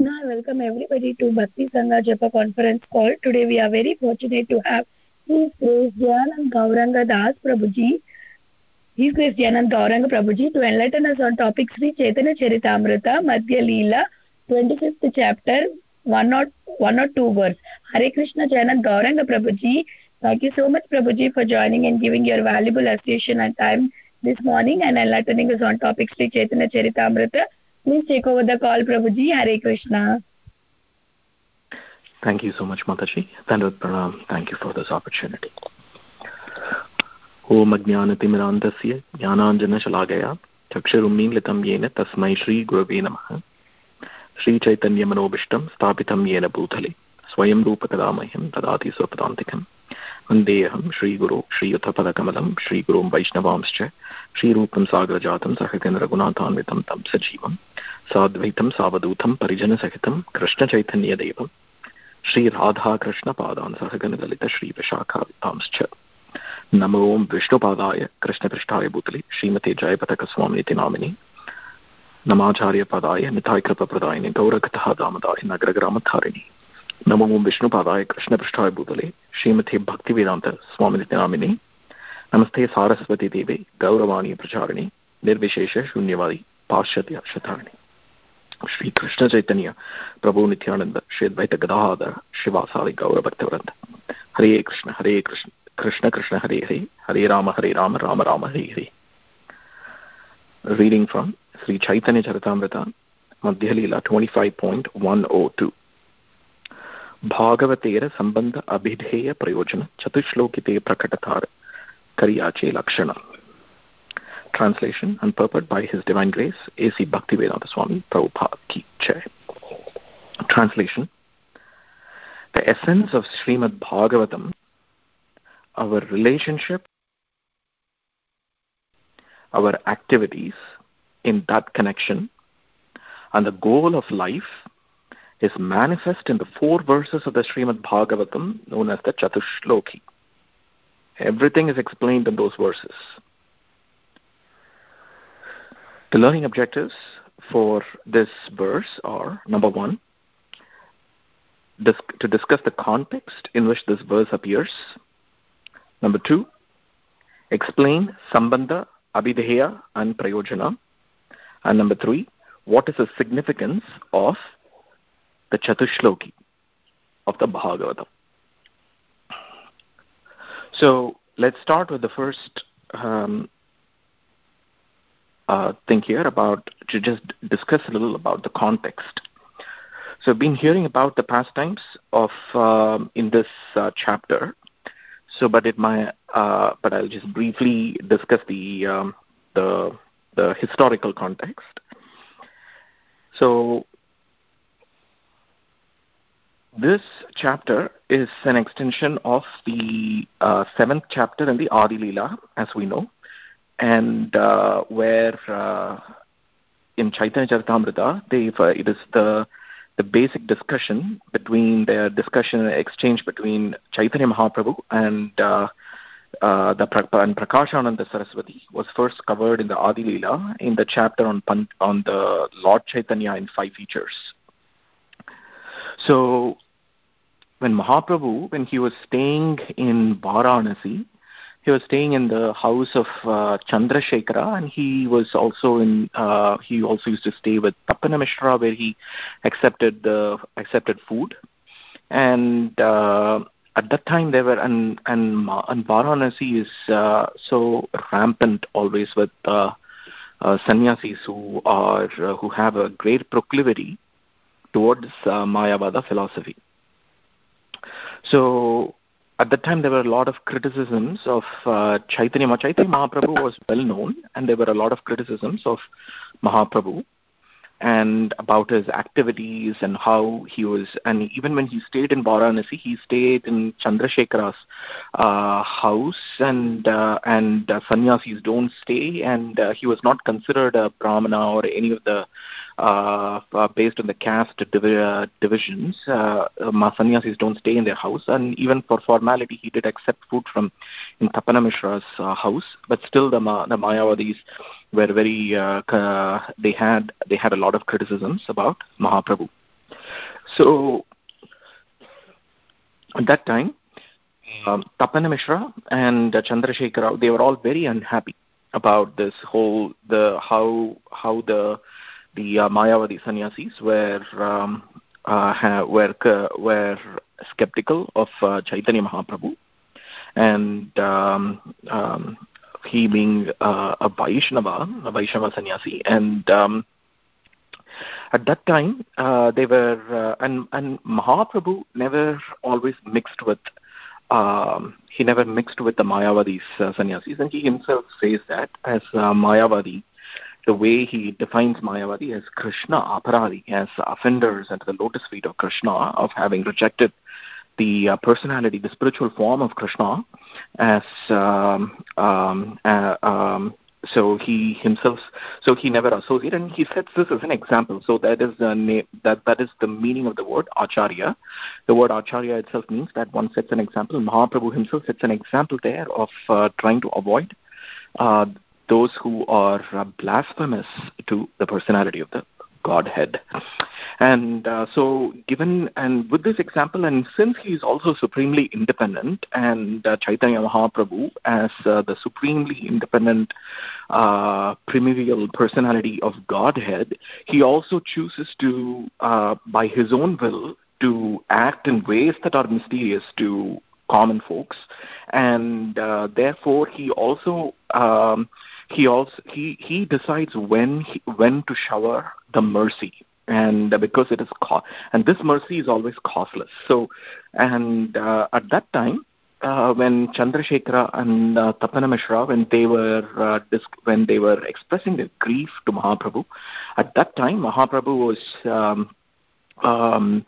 Krishna. I welcome everybody to Bhakti Sangha Japa conference call. Today we are very fortunate to have His Grace Dayanand Gauranga Das Prabhuji. His Grace Dayanand Gauranga Prabhuji to enlighten us on topic Sri Chaitanya Charitamrita Madhya Leela 25th chapter 102 verse. Hare Krishna Dayanand Gauranga Prabhuji. Thank you so much Prabhuji for joining and giving your valuable association and time this morning and enlightening us on topic Sri Chaitanya Charitamrita. Please take over the call, Prabhuji. Hare Krishna. Thank you so much, Mataji. Dandavad Pranam. Thank you for this opportunity. Om Ajnanatimrantasya Jnananjana Shalagaya Chakshurummeelitam Yena Tasmai Shri Gurave Namaha Shri Chaitanya Manobishtam Sthapitam Yena Bhutale Swayam Rupa Kadamahyam Tadati Swapadantikam Vandeham Shri Guru Shri Yutthapada Kamalam Shri Gurum Vaishnavamscha Shri Rupam Sagar Jatam Sahitendra Raghunathanvitam Tam Sajivam Sadvaitam Savadutam Parijana Sahitam Krishna Chaitanya Devam Shri Radha Krishna Padan Sahagana Lalita Shri Vishakha Vitamscha Namo Om Vishnu Padaya Krishna Prishtaya Bhutale Srimate Jayapataka Swaminiti Namini Namacharya Padaya Nitai Kripa Pradayani Gaurakatha Damadaya Nagragramatharini Namo Om Vishnu Padaya Krishna Prishtaya Bhutale Srimate Bhakti Vedanta Swaminiti Namini Namaste Saraswati Devi Gauravani Pracharini Nirvishesha Shunyavadi Paschatya Shatarani Shri Krishna Chaitanya Prabhu Nityananda Shri Advaita Gadadhara Shivasari Gaura Bhaktivranda Hare Krishna Hare Krishna Krishna Krishna Hare Hare Hare Rama Rama Rama Hare Hare. Reading from Sri Chaitanya Charitamrita Madhya Leela 25.102. Bhagavatera Sambandha Abhidheya Prayojana Chatushlokite Prakatathara Kariyache Lakshana. Translation and purport by His Divine Grace A.C. Bhaktivedanta Swami Prabhupada Ki Jai. Translation. The essence of Srimad Bhagavatam, our relationship, our activities in that connection, and the goal of life is manifest in the 4 verses of the Srimad Bhagavatam known as the Chatushloki. Everything is explained in those verses. The learning objectives for this verse are, number 1, to discuss the context in which this verse appears. Number 2, explain Sambandha, Abhidheya and Prayojana. And number 3, what is the significance of the Chatushloki of the Bhagavatam. So let's start with the first thing here about to just discuss a little about the context. So I've been hearing about the pastimes of in this chapter. So, but I'll just briefly discuss the historical context. So this chapter is an extension of the 7th chapter in the Adi Leela, as we know. And where in Chaitanya Charitamrita, it is the basic discussion between exchange between Chaitanya Mahaprabhu and Prakashananda Saraswati was first covered in the Adi Leela in the chapter on the Lord Chaitanya in 5 features. So when Mahaprabhu, when he was staying in Varanasi, he was staying in the house of Chandrasekhara, and he also used to stay with Tappana Mishra, where he accepted food. And at that time, there were and Varanasi is so rampant always with sannyasis who have a great proclivity towards Mayavada philosophy. So at that time, there were a lot of criticisms of Chaitanya Mahaprabhu was well known, and there were a lot of criticisms of Mahaprabhu and about his activities and how he was. And even when he stayed in Varanasi, he stayed in Chandrasekhara's house, and sannyasis don't stay, and he was not considered a brahmana or any of the based on the caste divisions. Sannyasis don't stay in their house, and even for formality, he did accept food from in Tappana Mishra's house. But still, the Mayavadis were very. They had a lot of criticisms about Mahaprabhu. So at that time, Tapana Mishra and Chandrasekhar Rao, they were all very unhappy about this whole how the Mayavadi sannyasis were skeptical of Chaitanya Mahaprabhu, and he being a Vaishnava sannyasi, and at that time they were and Mahaprabhu never always mixed with. He never mixed with the Mayavadis sannyasis, and he himself says that as Mayavadi, the way he defines Mayavadi as Krishna aparadi, as offenders at the lotus feet of Krishna, of having rejected the personality, the spiritual form of Krishna, as so he himself, so he never associated, and he sets this as an example. So that is the that is the meaning of the word acharya. The word acharya itself means that one sets an example. Mahaprabhu himself sets an example there of trying to avoid those who are blasphemous to the personality of the Godhead. And so given, and with this example, and since he is also supremely independent, and Chaitanya Mahaprabhu as the supremely independent primordial personality of Godhead, he also chooses to, by his own will, to act in ways that are mysterious to common folks, and therefore he decides when to shower the mercy, and because it is and this mercy is always causeless. So, and at that time, when Chandrasekhara and Tapana Mishra, when they were expressing their grief to Mahaprabhu, at that time Mahaprabhu was in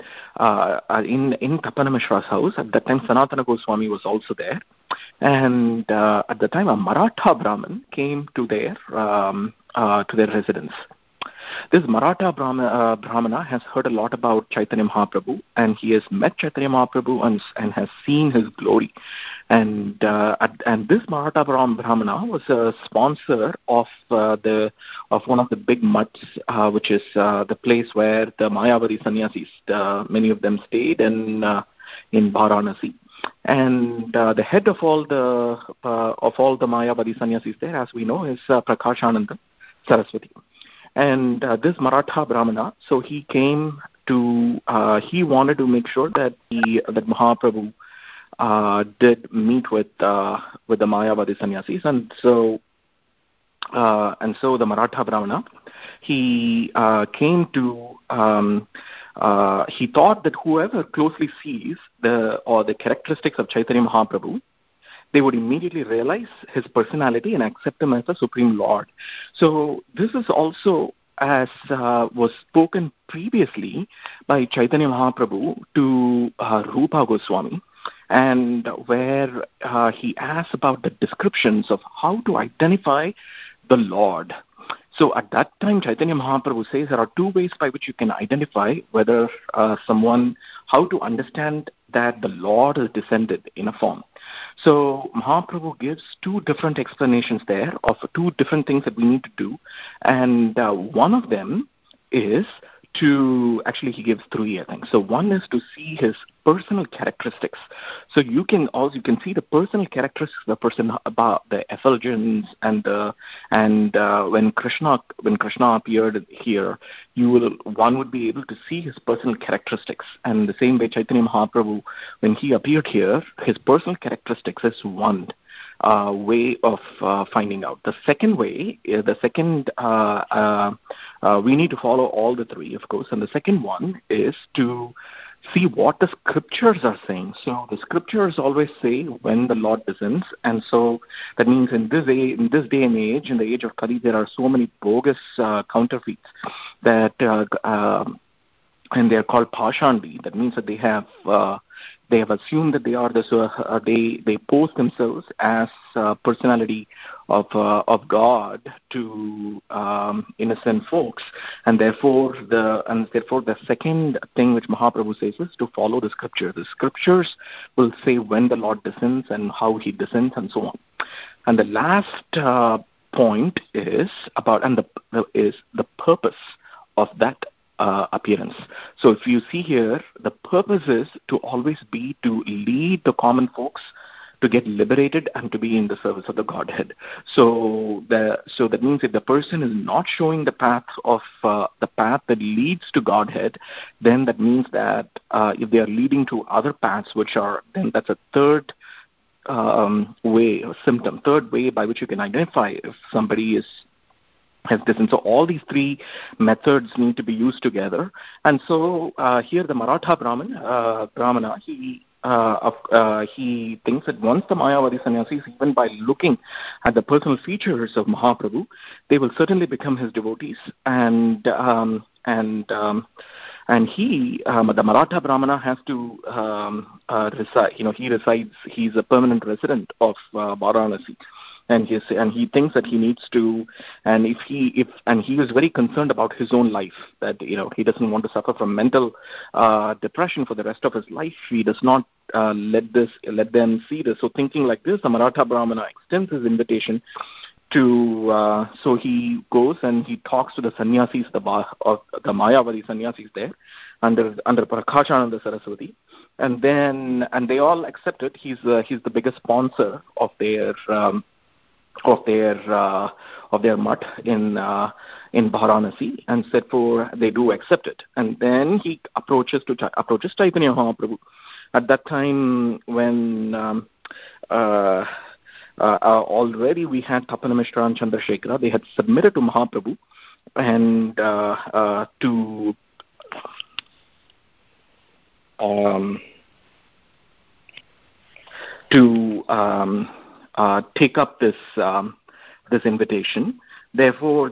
Tapana Mishra's house. At that time, Sanatana Goswami was also there, and at the time, a Maratha Brahmin came to their residence. This Maratha Brahmana has heard a lot about Chaitanya Mahaprabhu, and he has met Chaitanya Mahaprabhu and has seen his glory. And this Maratha Brahmana was a sponsor of one of the big mutts, which is the place where the Mayavadi sannyasis, many of them stayed in Varanasi. And the head of all the Mayavadi sannyasis there, as we know, is Prakashananda Saraswati. And this Maratha Brahmana, so he came to, he wanted to make sure that Mahaprabhu did meet with the Mayavadi sannyasis, and so the Maratha Brahmana, he came to, he thought that whoever closely sees the characteristics of Chaitanya Mahaprabhu, they would immediately realize his personality and accept him as the Supreme Lord. So this is also, as was spoken previously by Chaitanya Mahaprabhu to Rupa Goswami, and where he asks about the descriptions of how to identify the Lord. So at that time, Chaitanya Mahaprabhu says there are two ways by which you can identify whether how to understand that the Lord is descended in a form. So Mahaprabhu gives two different explanations there of two different things that we need to do, and one of them is to, actually he gives three, I think. So one is to see his personal characteristics. So you can see the personal characteristics of the person, about the effulgence and when Krishna appeared here, one would be able to see his personal characteristics. And the same way Chaitanya Mahaprabhu, when he appeared here, his personal characteristics is one way of finding out. The second way, we need to follow all the three, of course, and the second one is to see what the scriptures are saying. So the scriptures always say when the Lord descends, and so that means in this day and age, in the age of Kali, there are so many bogus counterfeits that and they are called Pashanbi. That means that they have assumed that they are they pose themselves as personality of God to innocent folks, and therefore the second thing which Mahaprabhu says is to follow the scripture. The scriptures will say when the Lord descends and how he descends and so on. And the last point is about the purpose of that appearance. So if you see here, the purpose is to always be to lead the common folks to get liberated and to be in the service of the Godhead. So that means if the person is not showing the path that leads to Godhead, then that means that if they are leading to other paths, then that's a third way or symptom, third way by which you can identify if somebody has this. And so all these three methods need to be used together. And so here the Maratha Brahmana, he thinks that once the Mayavadi sannyasis, even by looking at the personal features of Mahaprabhu, they will certainly become his devotees. And the Maratha Brahmana has to reside. He's a permanent resident of Varanasi. And he thinks that he needs to, and he was very concerned about his own life, that he doesn't want to suffer from mental depression for the rest of his life. He does not let them see this. So thinking like this, the Maratha Brahmana extends his invitation to. So he goes and he talks to the sannyasis, the Mayavadi sannyasis there, under Prakashananda Saraswati, and they all accept it. He's the biggest sponsor of their mutt in Varanasi, and therefore they do accept it. And then he approaches Chaitanya Mahaprabhu. At that time, when already we had Tapana Mishra and Chandrasekhara, they had submitted to Mahaprabhu and to take up this invitation. Therefore,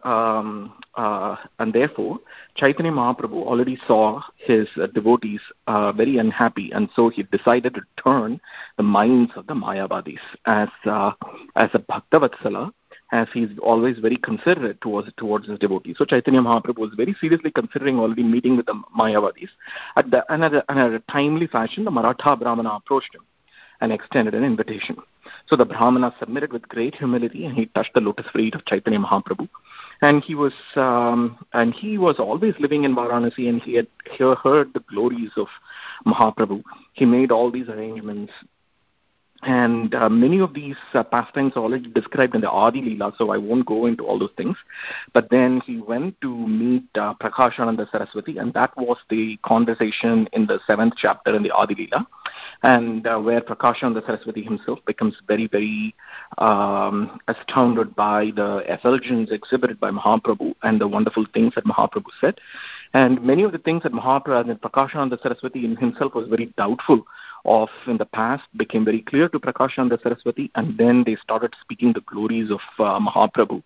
therefore, Chaitanya Mahaprabhu already saw his devotees very unhappy, and so he decided to turn the minds of the Mayavadis as a Bhaktavatsala, as he's always very considerate towards his devotees. So Chaitanya Mahaprabhu was very seriously considering already meeting with the Mayavadis. At a timely fashion, the Maratha Brahmana approached him and extended an invitation. So the Brahmana submitted with great humility, and he touched the lotus feet of Chaitanya Mahaprabhu. And he was always living in Varanasi, and he had heard the glories of Mahaprabhu. He made all these arrangements. And many of these pastimes are already described in the Adi Leela, so I won't go into all those things. But then he went to meet Prakashananda Saraswati, and that was the conversation in the 7th chapter in the Adi Leela, and where Prakashananda Saraswati himself becomes very, very astounded by the effulgence exhibited by Mahaprabhu and the wonderful things that Mahaprabhu said. And many of the things that Prakashananda Saraswati in himself was very doubtful of in the past became very clear to Prakashananda Saraswati, and then they started speaking the glories of Mahaprabhu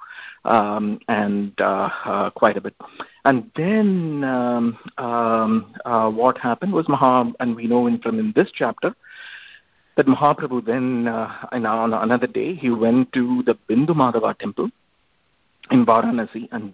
quite a bit. And then what happened was and we know from in this chapter that Mahaprabhu then on another day he went to the Bindu Madhava temple in Varanasi, and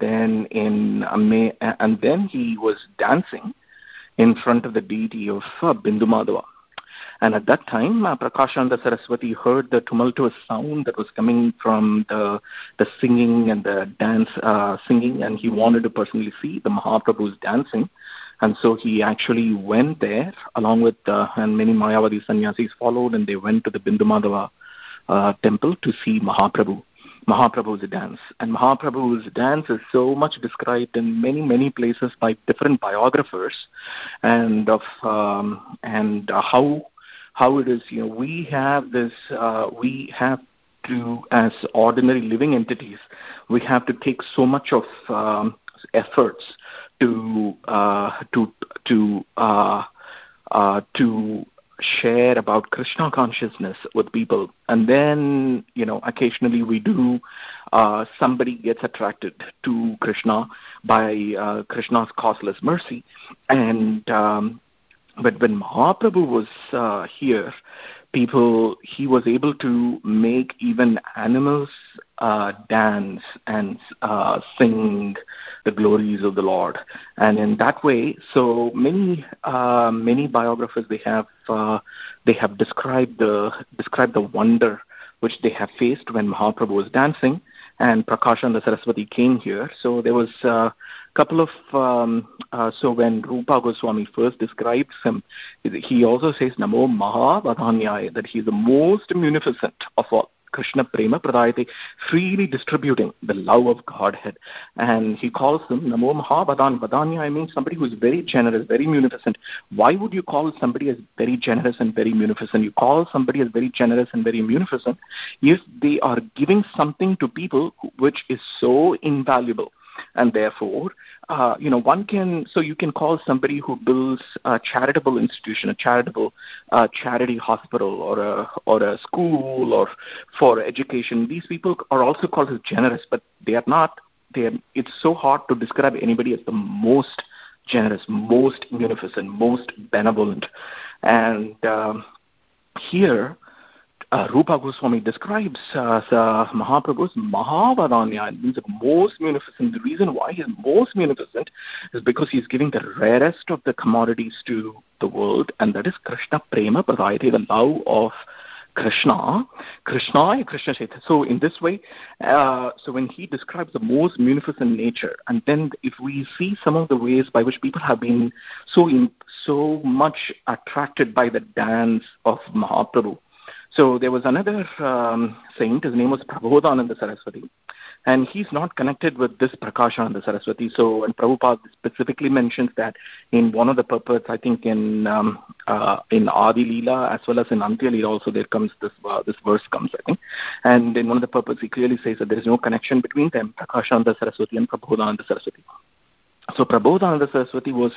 then he was dancing in front of the deity of Bindu Madhava. And at that time, Prakashananda Saraswati heard the tumultuous sound that was coming from the singing and the dance singing, and he wanted to personally see the Mahaprabhu's dancing. And so he actually went there along with, and many Mayavadi sannyasis followed, and they went to the Bindu Madhava temple to see Mahaprabhu's dance. And Mahaprabhu's dance is so much described in many, many places by different biographers, and of how it is, we have this, we have to, as ordinary living entities, we have to take so much of efforts to share about Krishna consciousness with people. And then, occasionally we do, somebody gets attracted to Krishna by Krishna's causeless mercy. And but when Mahaprabhu was here, he was able to make even animals dance and sing the glories of the Lord. And in that way, so many biographers, they have described the wonder which they have faced when Mahaprabhu was dancing. and Prakashananda Saraswati came here. So there was a couple of, so when Rupa Goswami first describes him, he also says, Namo Mahavadanyaya, that he is the most munificent of all. Krishna Prema Pradayate, freely distributing the love of Godhead. And he calls them Namo Mahavadanyaya. Vadanyaya means somebody who is very generous, very munificent. Why would you call somebody as very generous and very munificent? You call somebody as very generous and very munificent if they are giving something to people which is so invaluable. And therefore, you can call somebody who builds a charitable institution, a charitable charity hospital, or a school, or for education. These people are also called as generous, but they are not. It's so hard to describe anybody as the most generous, most munificent, most benevolent. And here, Rupa Goswami describes Mahaprabhu's Mahavadanya, means the most munificent. The reason why he is most munificent is because he is giving the rarest of the commodities to the world, and that is Krishna Prema Pradayate, the love of Krishna Chaitanya. So in this way, so when he describes the most munificent nature, and then if we see some of the ways by which people have been so much attracted by the dance of Mahaprabhu. So there was another saint, his name was Prabodhananda Saraswati, and he's not connected with this Prakashananda Saraswati. So, and Prabhupada specifically mentions that in one of the purports, I think in Adi Leela as well as in Antya Leela also, there comes this verse comes, I think. And in one of the purports, he clearly says that there is no connection between them, Prakashananda Saraswati and Prabodhananda Saraswati. So Prabodhananda Saraswati was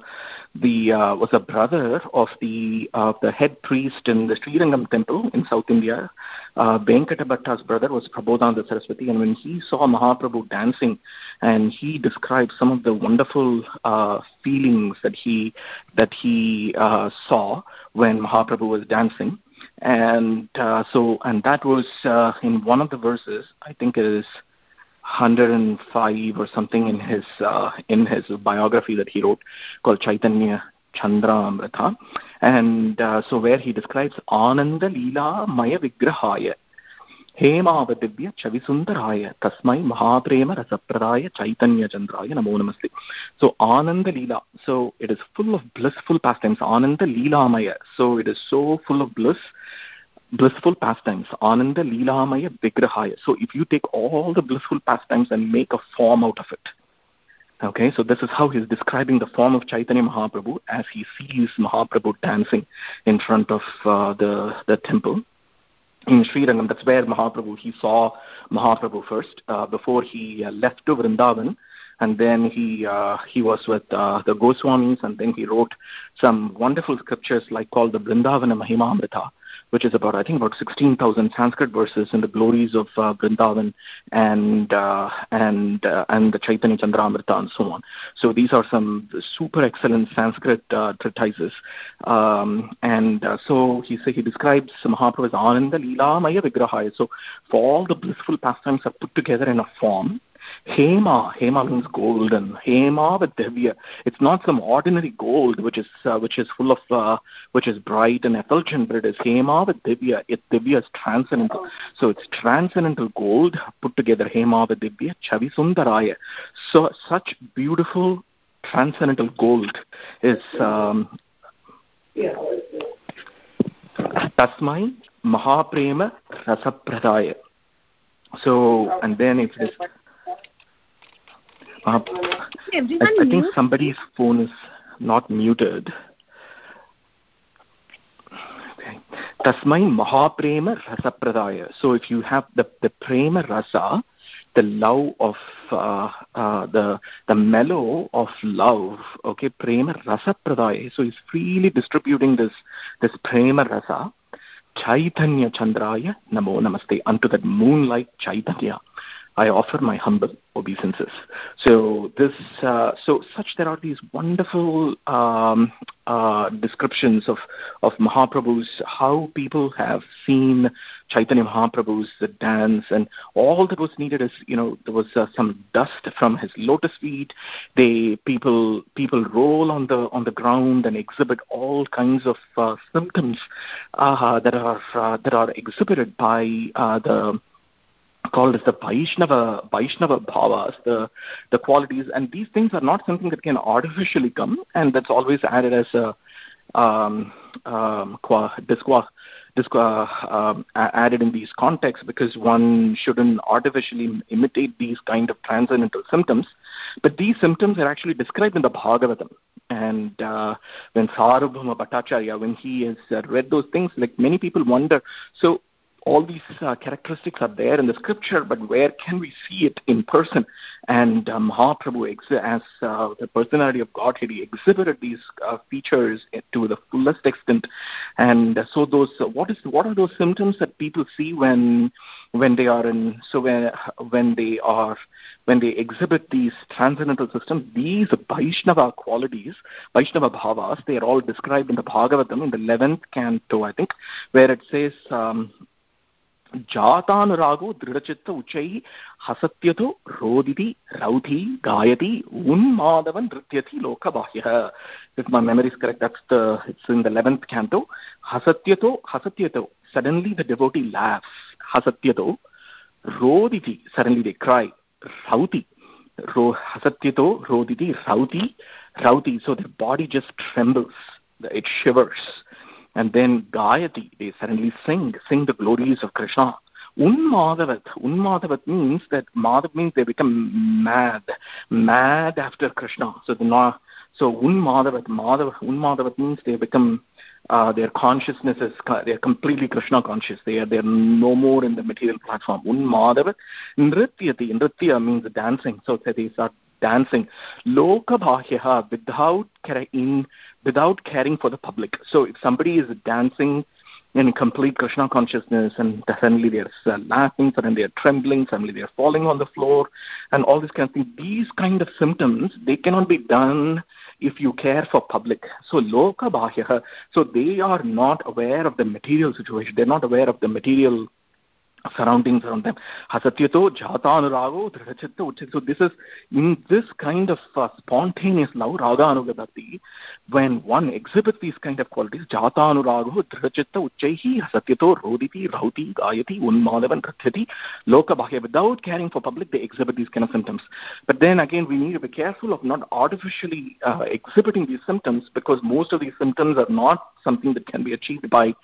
a brother of the head priest in the Srirangam temple in South India. Venkata Bhatta's brother was Prabodhananda Saraswati, and when he saw Mahaprabhu dancing, and he described some of the wonderful feelings that he saw when Mahaprabhu was dancing, and that was in one of the verses. I think it is 105 or something in his biography that he wrote called Chaitanya Chandramrita, and so where he describes Ananda Leela Maya Vigrahaya Hemava Divya Chavisundaraya Tasmai Mahaprema Rasapradaya Chaitanya Chandraya Namo Namaste. So Ananda Leela, so it is full of blissful pastimes. Ananda Leela Maya, so it is so full of blissful pastimes. Ananda Leelamaya Vigrahaya. So if you take all the blissful pastimes and make a form out of it. Okay, so this is how he's describing the form of Chaitanya Mahaprabhu as he sees Mahaprabhu dancing in front of the temple in Srirangam. That's where he saw Mahaprabhu first before he left to Vrindavan. And then he was with the Goswamis, and then he wrote some wonderful scriptures called the Vrindavana Mahimamrita, which is about 16,000 Sanskrit verses in the glories of Vrindavan and the Chaitanya Chandramrita and so on. So these are some super excellent Sanskrit treatises. So he describes Mahaprabhu as Ananda Leela Maya Vigrahaya. So for all the blissful pastimes are put together in a form. Hema means golden. Hema with Divya. It's not some ordinary gold which is full of which is bright and effulgent, but it is Hema with Divya. Divya is transcendental. So it's transcendental gold put together. Hema with Divya Chavi Sundaraya. So such beautiful transcendental gold is Tasmai Mahaprema Rasapradaya. So, and then it's this. I think somebody's phone is not muted. Okay. Tasmai Mahaprema Rasapradaya. So if you have the Prema Rasa, the love of the mellow of love, okay, Prema Rasapradaya. So he's freely distributing this Prema Rasa. Chaitanya Chandraya Namo Namaste. Unto that moonlight Chaitanya I offer my humble obeisances. So there are these wonderful descriptions of Mahaprabhu's, how people have seen Chaitanya Mahaprabhu's dance, and all that was needed is, there was some dust from his lotus feet. People roll on the ground and exhibit all kinds of symptoms that are exhibited by called as the Vaishnava bhavas, the qualities, and these things are not something that can artificially come, and that's always added as a added in these contexts, because one shouldn't artificially imitate these kind of transcendental symptoms. But these symptoms are actually described in the Bhagavatam. And when Sarvabhauma Bhattacharya, when he has read those things, like many people wonder, so all these characteristics are there in the scripture, but where can we see it in person? And Mahaprabhu, as the personality of Godhead, he exhibited these features to the fullest extent. And so those, what are those symptoms that people see when they are in? So when they exhibit these transcendental systems, these Vaishnava qualities, Vaishnava bhavas, they are all described in the Bhagavatam in the 11th canto, I think, where it says. Jatanurago Dridhachitta Uchai Hasatyato Roditi Rauthi Gayati Unmadavan Nrityati Lokabahya. If my memory is correct, it's in the 11th canto. Hasatyato, suddenly the devotee laughs. Hasatyato, Roditi, suddenly they cry. Rauti, Hasatyato Roditi Rauti, so their body just trembles, it shivers. And then Gayati, they suddenly sing the glories of Krishna. Unmadavat means that Madhav means they become mad after Krishna. So Unmadavat means they become their consciousness is they're completely Krishna conscious. They're no more in the material platform. Unmadavat Nritya means dancing. So they start dancing lokabhahya, without caring for the public. So if somebody is dancing in complete Krishna consciousness, and suddenly they're laughing, suddenly they're trembling, suddenly they're falling on the floor, and all this kind of thing, these kind of symptoms, they cannot be done if you care for public. So lokabhahya, so they are not aware of the material situation, they're not aware of the material surroundings around them. Hasatyato Jatanurago Dridhachitta Uchai. So this is in this kind of spontaneous love, Raga Anuga Bhakti, when one exhibits these kind of qualities, Jatanurago Dridhachitta Uchaihi Hasatyato Roditi Rauti Gayati Unmadavan Nrityati Lokabhaya. Without caring for public, they exhibit these kind of symptoms. But then again, we need to be careful of not artificially exhibiting these symptoms, because most of these symptoms are not something that can be achieved by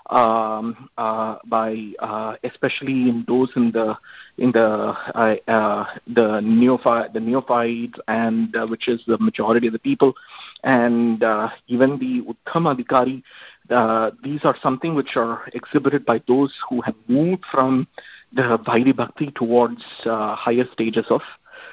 especially in those in the neophytes, and which is the majority of the people, and even the Uttama Adhikari. These are something which are exhibited by those who have moved from the Vairi Bhakti towards higher stages of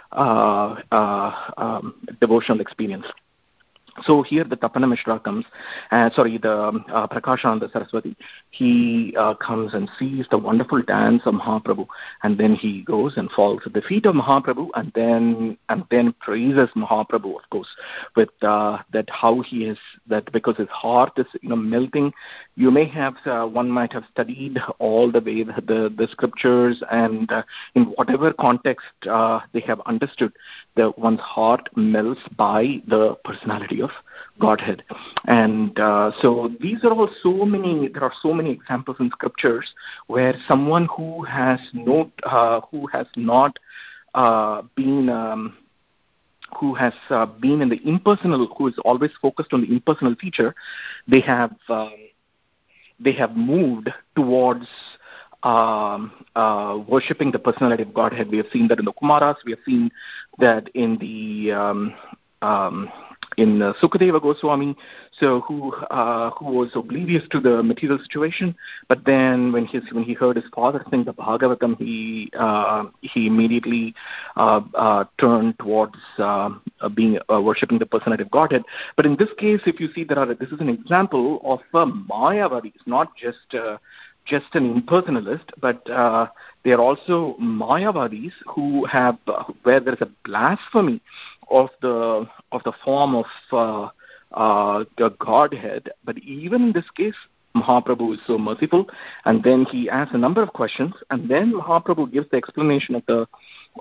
devotional experience. So here the Tapana Mishra comes, the Prakashananda Saraswati, he comes and sees the wonderful dance of Mahaprabhu, and then he goes and falls at the feet of Mahaprabhu, and then praises Mahaprabhu, of course, with that how he is, that because his heart is melting. You may have one might have studied all the way the scriptures, and in whatever context they have understood that one's heart melts by the personality of Godhead. And so these are all there are so many examples in scriptures where someone who has not been in the impersonal, who is always focused on the impersonal feature, they have moved towards worshipping the personality of Godhead. We have seen that in the Kumaras. We have seen that in the in Sukadeva Goswami, so who was oblivious to the material situation, but then when he heard his father sing the Bhagavatam, he immediately turned towards worshipping the personality of Godhead. But in this case, if you see, this is an example of Mayavadis, not just an impersonalist, but they are also Mayavadis who have where there is a blasphemy of the form of the Godhead. But even in this case, Mahaprabhu is so merciful, and then he asks a number of questions, and then Mahaprabhu gives the explanation of the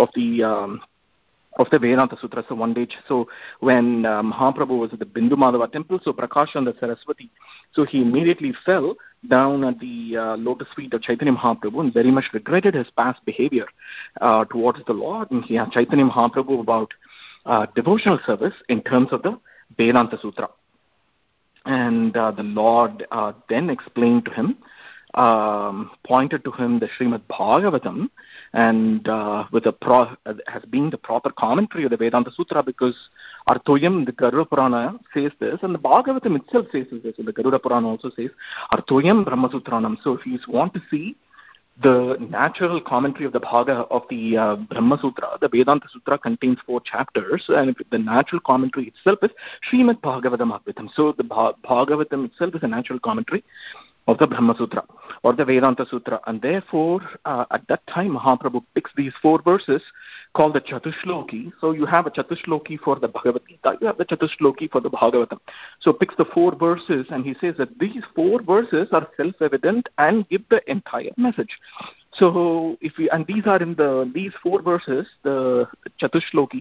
Vedanta Sutra. So one day, so when Mahaprabhu was at the Bindu Madhava temple, so Prakashananda Saraswati, so he immediately fell down at the lotus feet of Chaitanya Mahaprabhu and very much regretted his past behavior towards the Lord. And he asked Chaitanya Mahaprabhu about devotional service in terms of the Vedanta Sutra. And the Lord then explained to him, pointed to him the Srimad Bhagavatam, and has been the proper commentary of the Vedanta Sutra, because Arthoyam, the Garuda Purana, says this, and the Bhagavatam itself says this, and the Garuda Purana also says Arthoyam Brahmasutranam. So if you want to see the natural commentary of the Brahma Sutra, the Vedanta Sutra contains 4 chapters, and the natural commentary itself is Srimad Bhagavatam Advaitam. So the Bhagavatam itself is a natural commentary of the Brahma Sutra or the Vedanta Sutra, and therefore at that time Mahaprabhu picks these 4 verses called the Chatushloki. So you have a Chatushloki for the Bhagavad Gita, you have the Chatushloki for the Bhagavatam. So picks the 4 verses, and he says that these 4 verses are self-evident and give the entire message. So and these are in these 4 verses, the Chatushloki.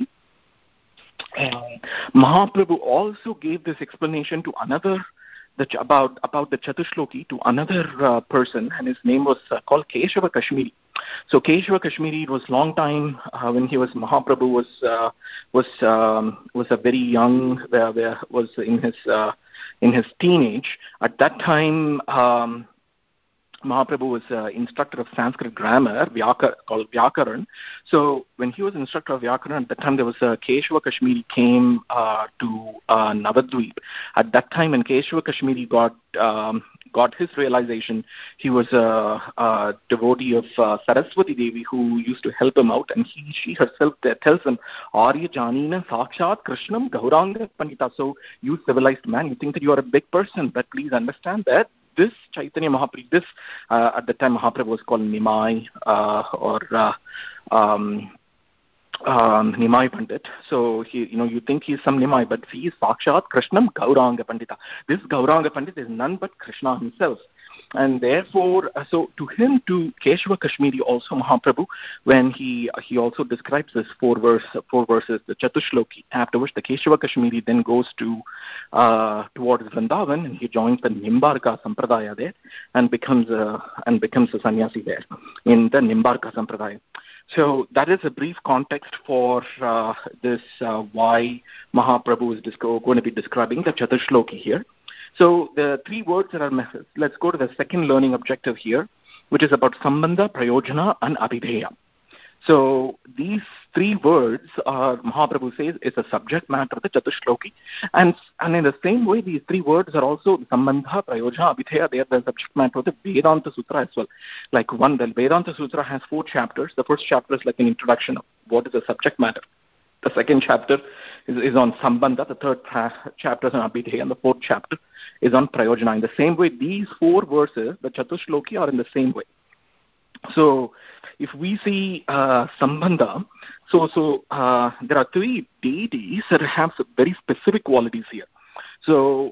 Mahaprabhu also gave this explanation to another about the Chatushloki to another person, and his name was called Keshava Kashmiri. So Keshava Kashmiri, it was long time when he was Mahaprabhu was a very young, was in his teenage. At that time, Mahaprabhu was instructor of Sanskrit grammar, called Vyakaran. So when he was instructor of Vyakaran, at that time there was Keshava Kashmiri came to Navadvip. At that time when Keshava Kashmiri got his realization, he was a devotee of Saraswati Devi who used to help him out, and she herself tells him, Arya Janina Sakshat Krishnam Gauranga Pandita. So you civilized man, you think that you are a big person, but please understand that this Chaitanya Mahaprabhu, at the time Mahaprabhu was called Nimai or Nimai Pandit. So you think he is some Nimai, but he is Sakshat Krishnam Gauranga Pandita. This Gauranga Pandit is none but Krishna himself. And therefore, so to him, to Keshava Kashmiri also, Mahaprabhu, when he also describes this 4 verses, the Chatushloki, after which the Keshava Kashmiri then goes towards Vrindavan, and he joins the Nimbarka Sampradaya there and becomes a sannyasi there in the Nimbarka Sampradaya. So that is a brief context for this why Mahaprabhu is going to be describing the Chatushloki here. So the 3 words that are methods. Let's go to the second learning objective here, which is about Sambandha, Prayojana, and Abhidheya. So these 3 words Mahaprabhu says is the subject matter of the Chatushloki, and in the same way these 3 words are also Sambandha, Prayojana, Abhidheya. They are the subject matter of the Vedanta Sutra as well. Like the Vedanta Sutra has 4 chapters. The first chapter is like an introduction of what is the subject matter. The second chapter is on Sambandha, the third chapter is on Abhidheya, and the 4th chapter is on Prayojana. In the same way, these 4 verses, the Chatushloki, are in the same way. So if we see Sambandha, so there are 3 deities that have some very specific qualities here. So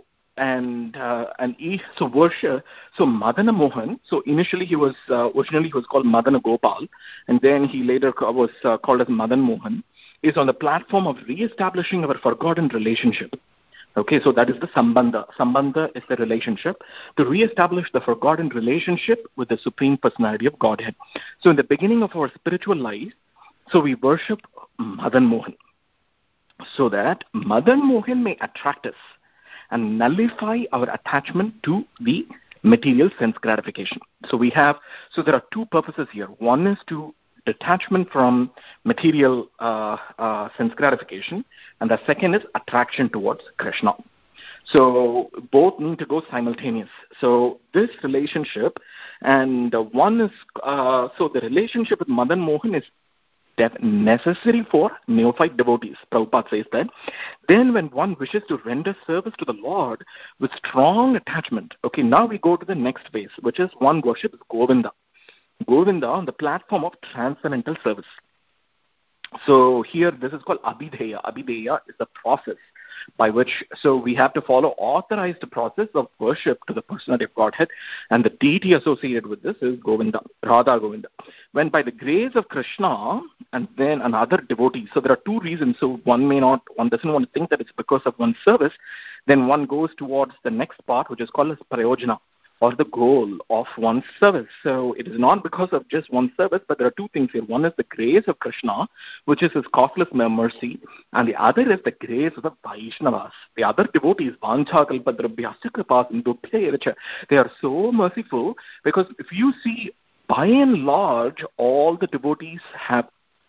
worship. So Madana Mohan. So initially he was called Madana Gopal, and then he later was called as Madan Mohan. Is on the platform of re-establishing our forgotten relationship. Okay, so that is the Sambandha. Sambandha is the relationship to re-establish the forgotten relationship with the Supreme Personality of Godhead. So in the beginning of our spiritual life, so we worship Madan Mohan, so that Madan Mohan may attract us and nullify our attachment to the material sense gratification. So there are 2 purposes here. One is to detachment from material sense gratification, and the second is attraction towards Krishna. So both need to go simultaneous. So this relationship, and one is so the relationship with Madan Mohan is necessary for neophyte devotees. Prabhupada says that. Then when one wishes to render service to the Lord with strong attachment, okay, now we go to the next phase, which is one worships Govinda. Govinda on the platform of transcendental service. So here this is called Abhidheya. Abhidheya is the process by which, so we have to follow authorized process of worship to the personality of Godhead, and the deity associated with this is Govinda, Radha Govinda. When by the grace of Krishna and then another devotee, so there are 2 reasons. So one doesn't want to think that it's because of one's service, then one goes towards the next part, which is called as Prayojana. or the goal of one's service. So it is not because of just one's service, but there are two things here. One is the grace of Krishna, which is his costless mercy, and the other is the grace of the Vaishnavas. The other devotees, Vancha Kalpadrabhyasya Kripa Sindhubhya, they are so merciful, because if you see, by and large, all the devotees have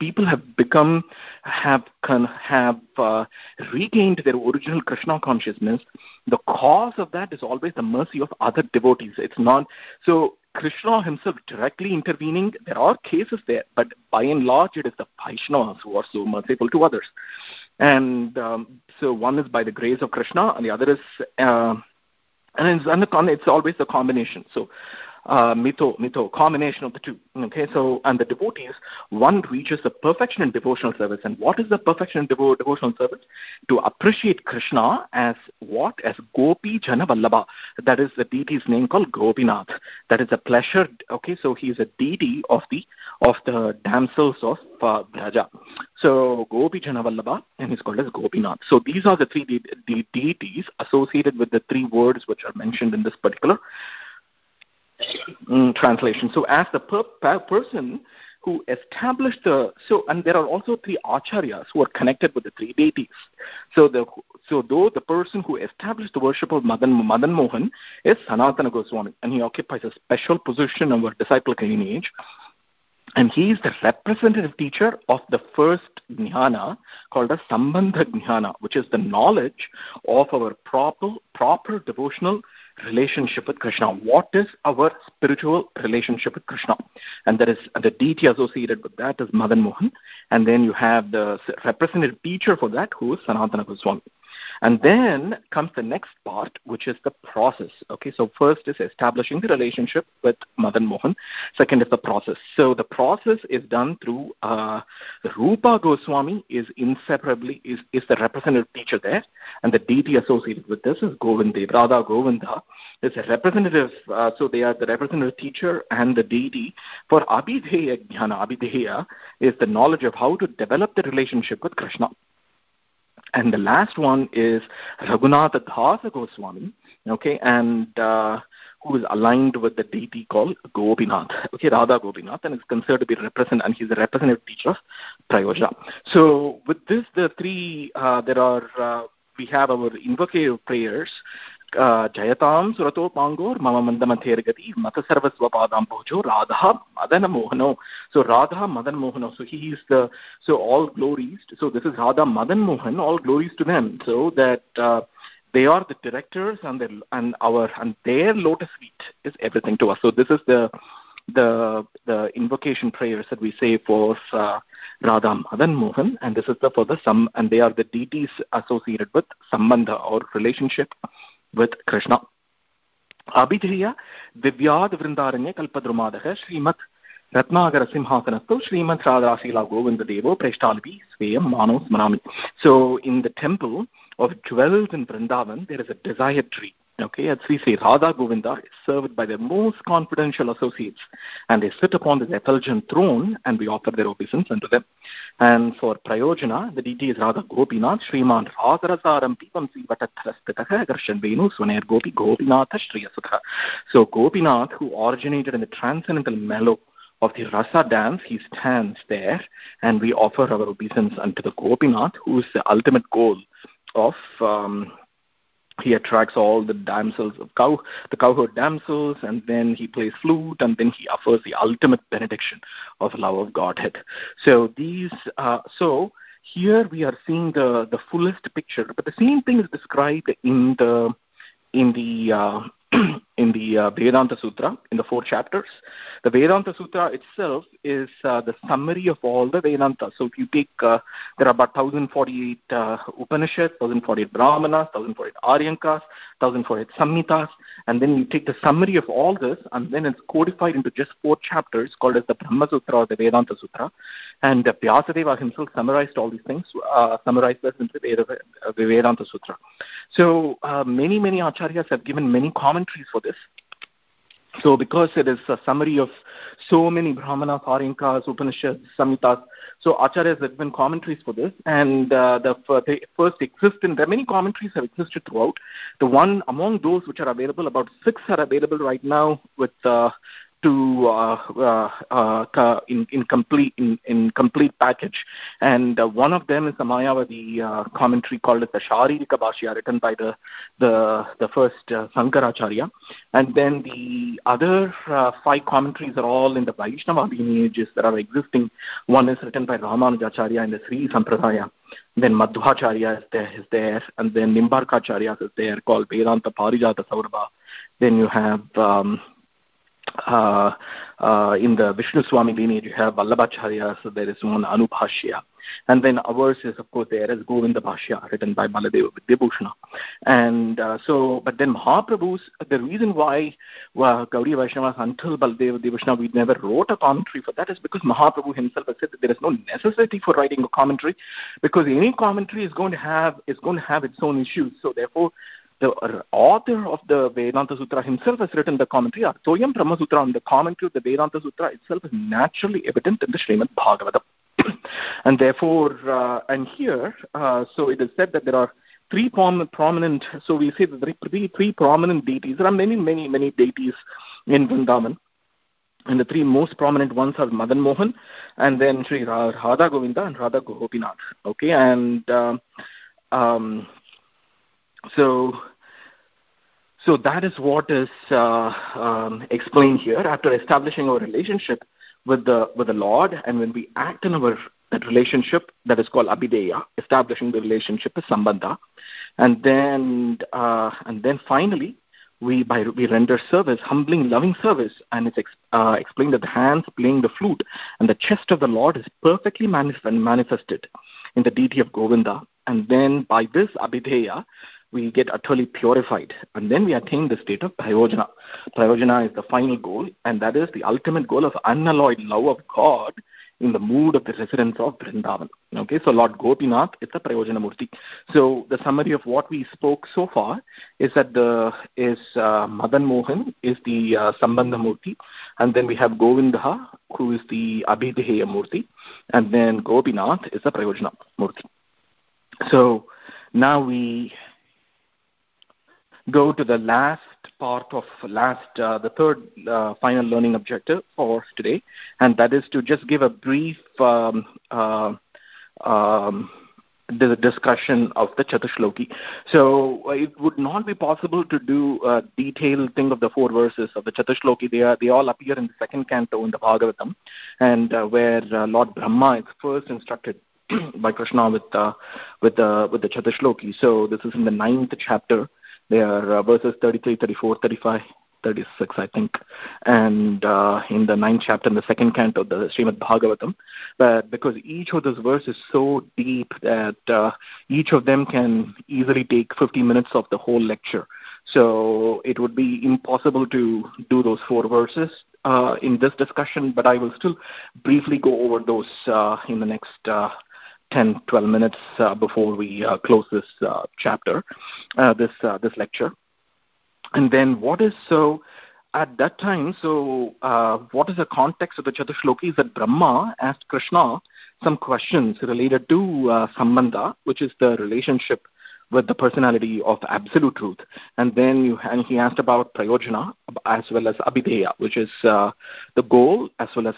regained their original Krishna consciousness. The cause of that is always the mercy of other devotees. It's not so Krishna himself directly intervening. There are cases there, but by and large, it is the Vaishnavas who are so merciful to others. And so one is by the grace of Krishna, and the other is, it's always a combination. So mito, combination of the two. Okay, so, and the devotees, one reaches the perfection in devotional service. And what is the perfection in devotional service? To appreciate Krishna as what? As Gopi Jana Vallabha. That is the deity's name called Gopinath. That is a pleasure. Okay, so he is a deity of the damsels of Braja. So Gopi Jana Vallabha, and he's called as Gopinath. So these are the three deities associated with the three words which are mentioned in this particular translation. So as the person who established and there are also three acharyas who are connected with the three deities. So though the person who established the worship of Madan Mohan is Sanatana Goswami, and he occupies a special position in our disciplic lineage, and he is the representative teacher of the first jnana called as Sambandha Jnana, which is the knowledge of our proper devotional relationship with Krishna. What is our spiritual relationship with Krishna? And there is the deity associated with that is Madan Mohan. And then you have the representative teacher for that, who is Sanatana Goswami. And then comes the next part, which is the process. Okay, so first is establishing the relationship with Madan Mohan. Second is the process. So the process is done through Rupa Goswami is inseparably is the representative teacher there, and the deity associated with this is Govinda. Radha Govinda is a representative. So they are the representative teacher and the deity for Abhideya Jnana. Abhideya is the knowledge of how to develop the relationship with Krishna. And the last one is Raghunatha Dasa Goswami, okay, and who is aligned with the deity called Gopinath, okay, Radha Gopinath, and is considered to be and he's the representative teacher of Prayoja. So with this, the three, we have our invocative prayers. Jayatam Surato Pangor Mama Mandamathergati Mata Sarvasva Padam Pojo Radha Madana Mohano. So Radha Madan Mohano. So he is all glories. So this is Radha Madan Mohan, all glories to them. So that they are the directors and their lotus feet is everything to us. So this is the invocation prayers that we say for Radha Madan Mohan, and this is and they are the deities associated with Sambandha or relationship with Krishna. Abhideya Divyad Vrindaranya Kalpadrumadaha Srimat Ratnagara Simhasanastu Srimat Radhasila Govinda Devo Preshtalvi Svayam Manos Manami. So in the temple of jewels in Vrindavan, there is a desire tree. Okay, as we say, Radha Govinda is served by their most confidential associates, and they sit upon this effulgent throne, and we offer their obeisance unto them. And for Prayojana, the deity is Radha Gopinath, Sriman Radharasaram Pipamsi Vatathrastitaha Garshan Venu Swaner Gopi Gopinatha Shriyasukha. So Gopinath, who originated in the transcendental mellow of the Rasa dance, he stands there, and we offer our obeisance unto the Gopinath, who is the ultimate goal of he attracts all the damsels of the cowherd damsels, and then he plays flute, and then he offers the ultimate benediction of love of Godhead. So here we are seeing the fullest picture, but the same thing is described in the Vedanta Sutra, in the 4 chapters. The Vedanta Sutra itself is the summary of all the Vedanta. So if you take, there are about 1048 Upanishads, 1048 Brahmanas, 1048 Aryankas, 1048 Samhitas, and then you take the summary of all this, and then it's codified into just 4 chapters called as the Brahma Sutra or the Vedanta Sutra. And Vyasadeva himself summarized all these things, summarized this into the Vedanta Sutra. So many acharyas have given many commentaries for this. So because it is a summary of so many Brahmanas, Arinkas, Upanishads, Samhitas, so Acharyas have given commentaries for this, and they first exist, and there are many commentaries have existed throughout. The one among those which are available, about 6 are available right now with in complete package, and one of them is the Mayavadi commentary called as the Sharirika Bhashya, written by the first Sankaracharya, and then the other 5 commentaries are all in the Vaishnava lineages that are existing. One is written by Ramanujacharya in the Sri Sampradaya, then Madhvacharya is there, and then Nimbarkacharya is there, called Vedanta Parijata Saurabha. Then you have in the Vishnu Swami lineage, you have Vallabhacharya, so there is one Anubhashya. And then ours is, of course, there is Govinda Bhashya, written by Baladeva Vidyabhushana. And but then Mahaprabhu's, the reason why Gaudiya Vaishnavas until Baladeva Vidyabhushana, we never wrote a commentary for that is because Mahaprabhu himself has said that there is no necessity for writing a commentary, because any commentary is going to have its own issues. So therefore, the author of the Vedanta Sutra himself has written the commentary. Artoyam Brahma Sutra, and the commentary of the Vedanta Sutra itself is naturally evident in the Srimad Bhagavatam. And therefore, and here, so it is said that there are 3 prominent, so we say that there are 3 prominent deities. There are many, many, many deities in Vrindavan. And the 3 most prominent ones are Madan Mohan, and then Sri Radha Govinda and Radha Gopinath. Okay, and So that is what is explained here. After establishing our relationship with the Lord, and when we act in that relationship, that is called Abhideya. Establishing the relationship is Sambandha, and then finally we render service, humbling, loving service, and it's explained that the hands playing the flute and the chest of the Lord is perfectly manifested in the deity of Govinda, and then by this Abhideya, we get utterly purified, and then we attain the state of Prayojana. Prayojana is the final goal, and that is the ultimate goal of unalloyed love of God in the mood of the residents of Vrindavan. Okay, so Lord Gopinath is the Prayojana Murti. So the summary of what we spoke so far is that Madan Mohan is the Sambandha Murti, and then we have Govinda, who is the Abhideya Murti, and then Gopinath is the Prayojana Murti. So now we go to the last part of the third final learning objective for today, and that is to just give a brief the discussion of the Chatushloki. So it would not be possible to do a detailed thing of the 4 verses of the Chatushloki. They all appear in the 2nd canto in the Bhagavatam, and where Lord Brahma is first instructed by Krishna with the Chatushloki. So this is in the 9th chapter. There are verses 33, 34, 35, 36, I think, and in the 9th chapter, in the 2nd canto of the Srimad Bhagavatam. But because each of those verses is so deep that each of them can easily take 50 minutes of the whole lecture. So it would be impossible to do those 4 verses in this discussion, but I will still briefly go over those in the next 10-12 minutes before we close this chapter, this lecture. And then what is at that time, what is the context of the Chatushloki is that Brahma asked Krishna some questions related to Sambandha, which is the relationship with the personality of absolute truth. And then he asked about Prayojana as well as Abhideya, which is the goal as well as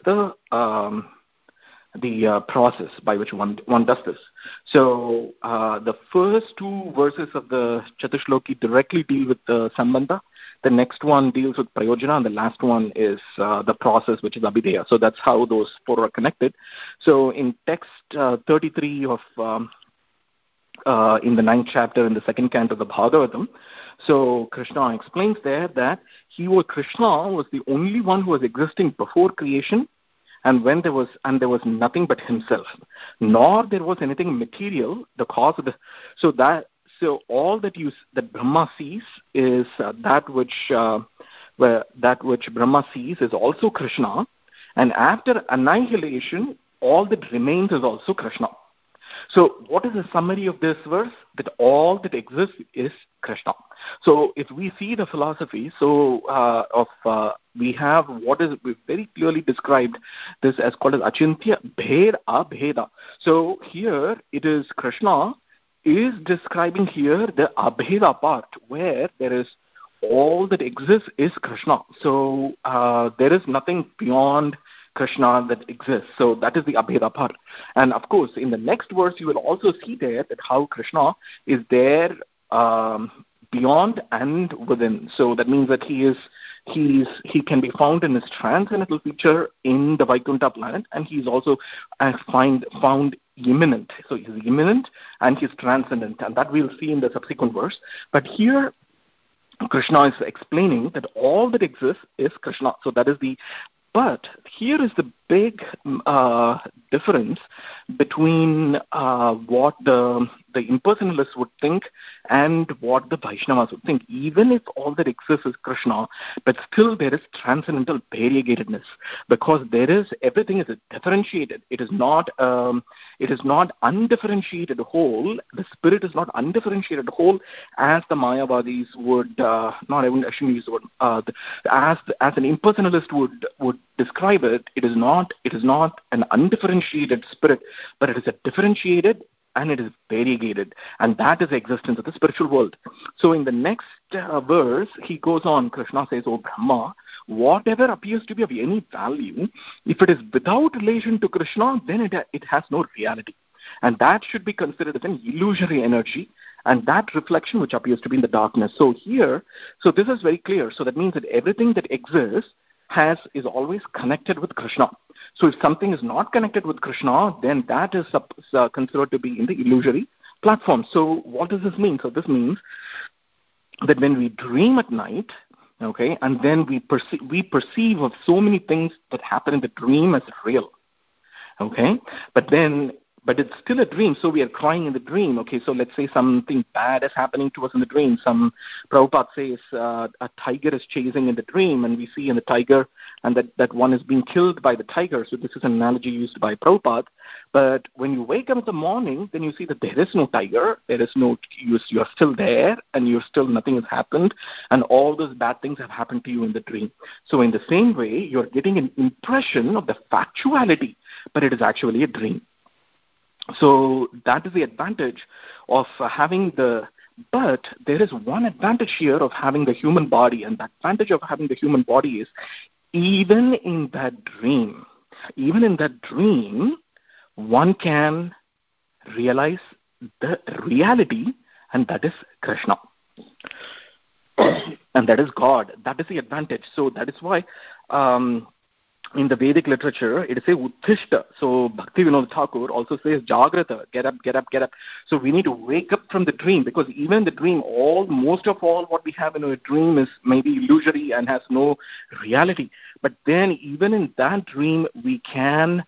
the process by which one does this. So the first 2 verses of the Chatushloki directly deal with the Sambandha. The next one deals with Prayojana, and the last one is the process, which is Abhideya. So that's how those 4 are connected. So in text 33 of in the 9th chapter in the 2nd canto of the Bhagavatam, so Krishna explains there that Krishna was the only one who was existing before creation, and there was nothing but himself, nor there was anything material, the cause of so all that Brahma sees is that which Brahma sees is also Krishna, and after annihilation, all that remains is also Krishna. So what is the summary of this verse? That all that exists is Krishna. So if we see the philosophy of we have what is very clearly described this as called as Achintya Bhed Abheda. So here it is Krishna is describing here the Abheda part where there is all that exists is Krishna. So there is nothing beyond Krishna that exists. So that is the Abheda part. And of course, in the next verse, you will also see there that how Krishna is there beyond and within. So that means that he can be found in his transcendental feature in the Vaikuntha planet, and he's also found immanent. So he's immanent and he's transcendent, and that we'll see in the subsequent verse. But here Krishna is explaining that all that exists is Krishna. So that is but here is the big difference between what the impersonalists would think and what the Vaishnavas would think. Even if all that exists is Krishna, but still there is transcendental variegatedness, because everything is differentiated. It is not undifferentiated whole. The spirit is not undifferentiated whole, as the Mayavadis would I shouldn't use the word as an impersonalist would describe it. It is not an undifferentiated spirit, but it is a differentiated and it is variegated, and that is the existence of the spiritual world. So in the next verse, he goes on, Krishna says, "O Brahma, whatever appears to be of any value, if it is without relation to Krishna, then it has no reality. And that should be considered as an illusory energy, and that reflection which appears to be in the darkness." So this is very clear. So that means that everything that exists is always connected with Krishna. So if something is not connected with Krishna, then that is considered to be in the illusory platform. So what does this mean? So this means that when we dream at night, okay, and then we perceive of so many things that happen in the dream as real, okay, but it's still a dream, so we are crying in the dream. Okay, so let's say something bad is happening to us in the dream. Prabhupada says a tiger is chasing in the dream, and we see in the tiger, and that one is being killed by the tiger. So this is an analogy used by Prabhupada. But when you wake up in the morning, then you see that there is no tiger, you are still there, and nothing has happened, and all those bad things have happened to you in the dream. So in the same way, you're getting an impression of the factuality, but it is actually a dream. So that is the advantage of having but there is one advantage here of having the human body, and the advantage of having the human body is even in that dream, one can realize the reality, and that is Krishna. And that is God. That is the advantage. So that is why in the Vedic literature, it is a Uttishta. So Bhakti Vinod Thakur also says Jagrata, get up, get up, get up. So we need to wake up from the dream, because even the dream, most of all what we have in a dream is maybe illusory and has no reality. But then even in that dream, we can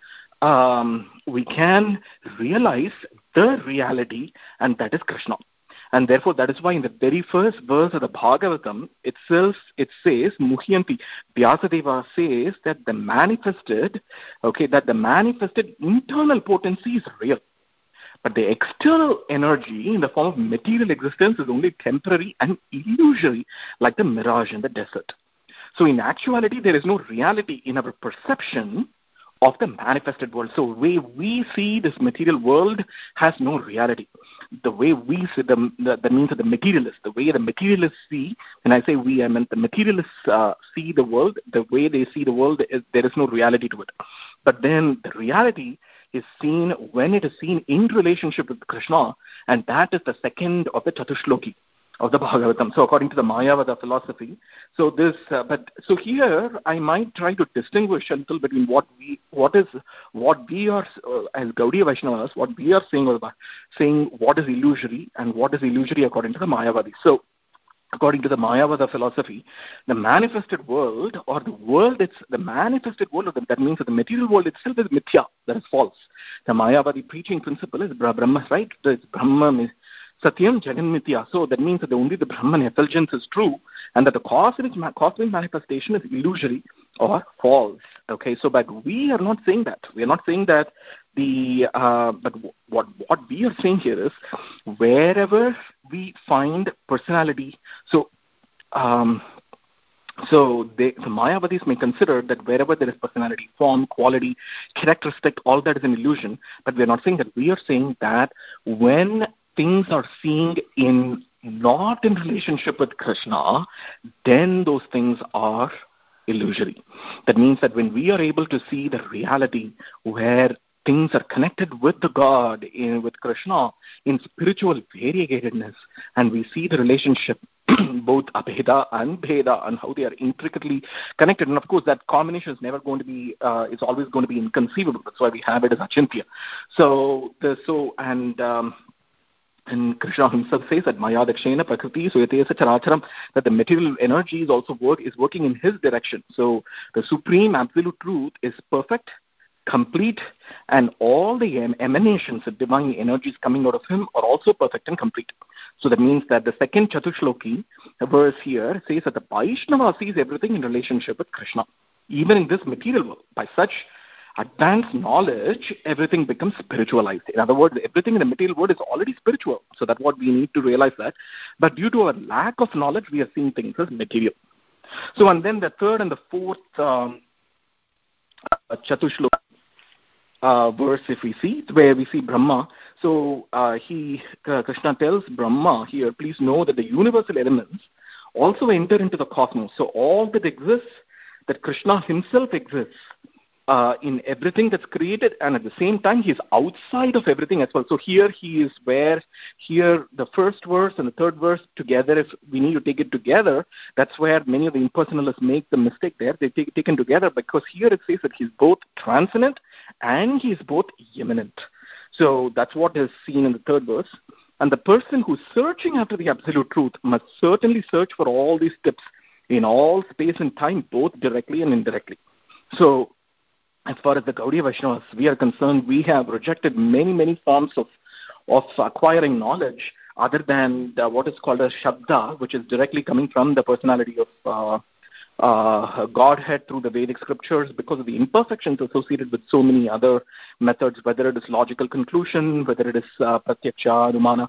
realize the reality, and that is Krishna. And therefore, that is why in the very first verse of the Bhagavatam itself, it says, Muhyanti, Vyasadeva says that the manifested internal potency is real. But the external energy in the form of material existence is only temporary and illusory, like the mirage in the desert. So in actuality, there is no reality in our perception of the manifested world. So the way we see this material world has no reality. The way we see that means that the materialists, the way the materialists see, when I say we, I meant the materialists see the world, the way they see the world, there is no reality to it. But then the reality is seen when it is seen in relationship with Krishna, and that is the second of the Chatushloki of the Bhagavatam. So according to the Mayavada philosophy, so here I might try to distinguish a little between what we are as Gaudiya Vaishnavas, what we are saying what is illusory and what is illusory according to the Mayavadi. So according to the Mayavada philosophy, the manifested world, or the world, the manifested world, that means that the material world itself is mithya, that is false. The Mayavadi preaching principle is Brahma, right? It's Brahma is Satyam Jagan Mithya. So that means that only the Brahman effulgence is true, and that the cosmic manifestation is illusory or false. Okay, so but we are not saying that. We are not saying that but what we are saying here is wherever we find personality. So So the Mayavadis may consider that wherever there is personality, form, quality, characteristic, all that is an illusion. But we are not saying that. We are saying that when things are seen in not in relationship with Krishna, then those things are illusory. That means that when we are able to see the reality where things are connected with the God, with Krishna, in spiritual variegatedness, and we see the relationship, both Abheda and Bheda, and how they are intricately connected. And of course, that combination is never going to be, it's always going to be inconceivable. That's why we have it as Achintya. And Krishna himself says that Maya Dakshena Prakriti Suyatesa Characharam, that the material energy is also working in his direction. So the supreme absolute truth is perfect, complete, and all the emanations of divine energies coming out of him are also perfect and complete. So that means that the second Chatushloki verse here says that the Vaishnava sees everything in relationship with Krishna, even in this material world. By such advanced knowledge, everything becomes spiritualized. In other words, everything in the material world is already spiritual. So that's what we need to realize that. But due to our lack of knowledge, we are seeing things as material. So, and then the third and the fourth Chatushloki verse, if we see, where we see Brahma. So Krishna tells Brahma here, please know that the universal elements also enter into the cosmos. So all that exists, that Krishna himself exists in everything that's created, and at the same time he is outside of everything as well. So here he is where, here the first verse and the third verse together, if we need to take it together, that's where many of the impersonalists make the mistake there. They take it taken together, because here it says that he's both transcendent and he's both immanent. So that's what is seen in the third verse. And the person who's searching after the absolute truth must certainly search for all these tips in all space and time, both directly and indirectly. So as far as the Gaudiya Vaishnavas we are concerned, we have rejected many, many forms of acquiring knowledge other than what is called a Shabda, which is directly coming from the personality of Godhead through the Vedic scriptures, because of the imperfections associated with so many other methods, whether it is logical conclusion, whether it is Pratyaksha, Anumana.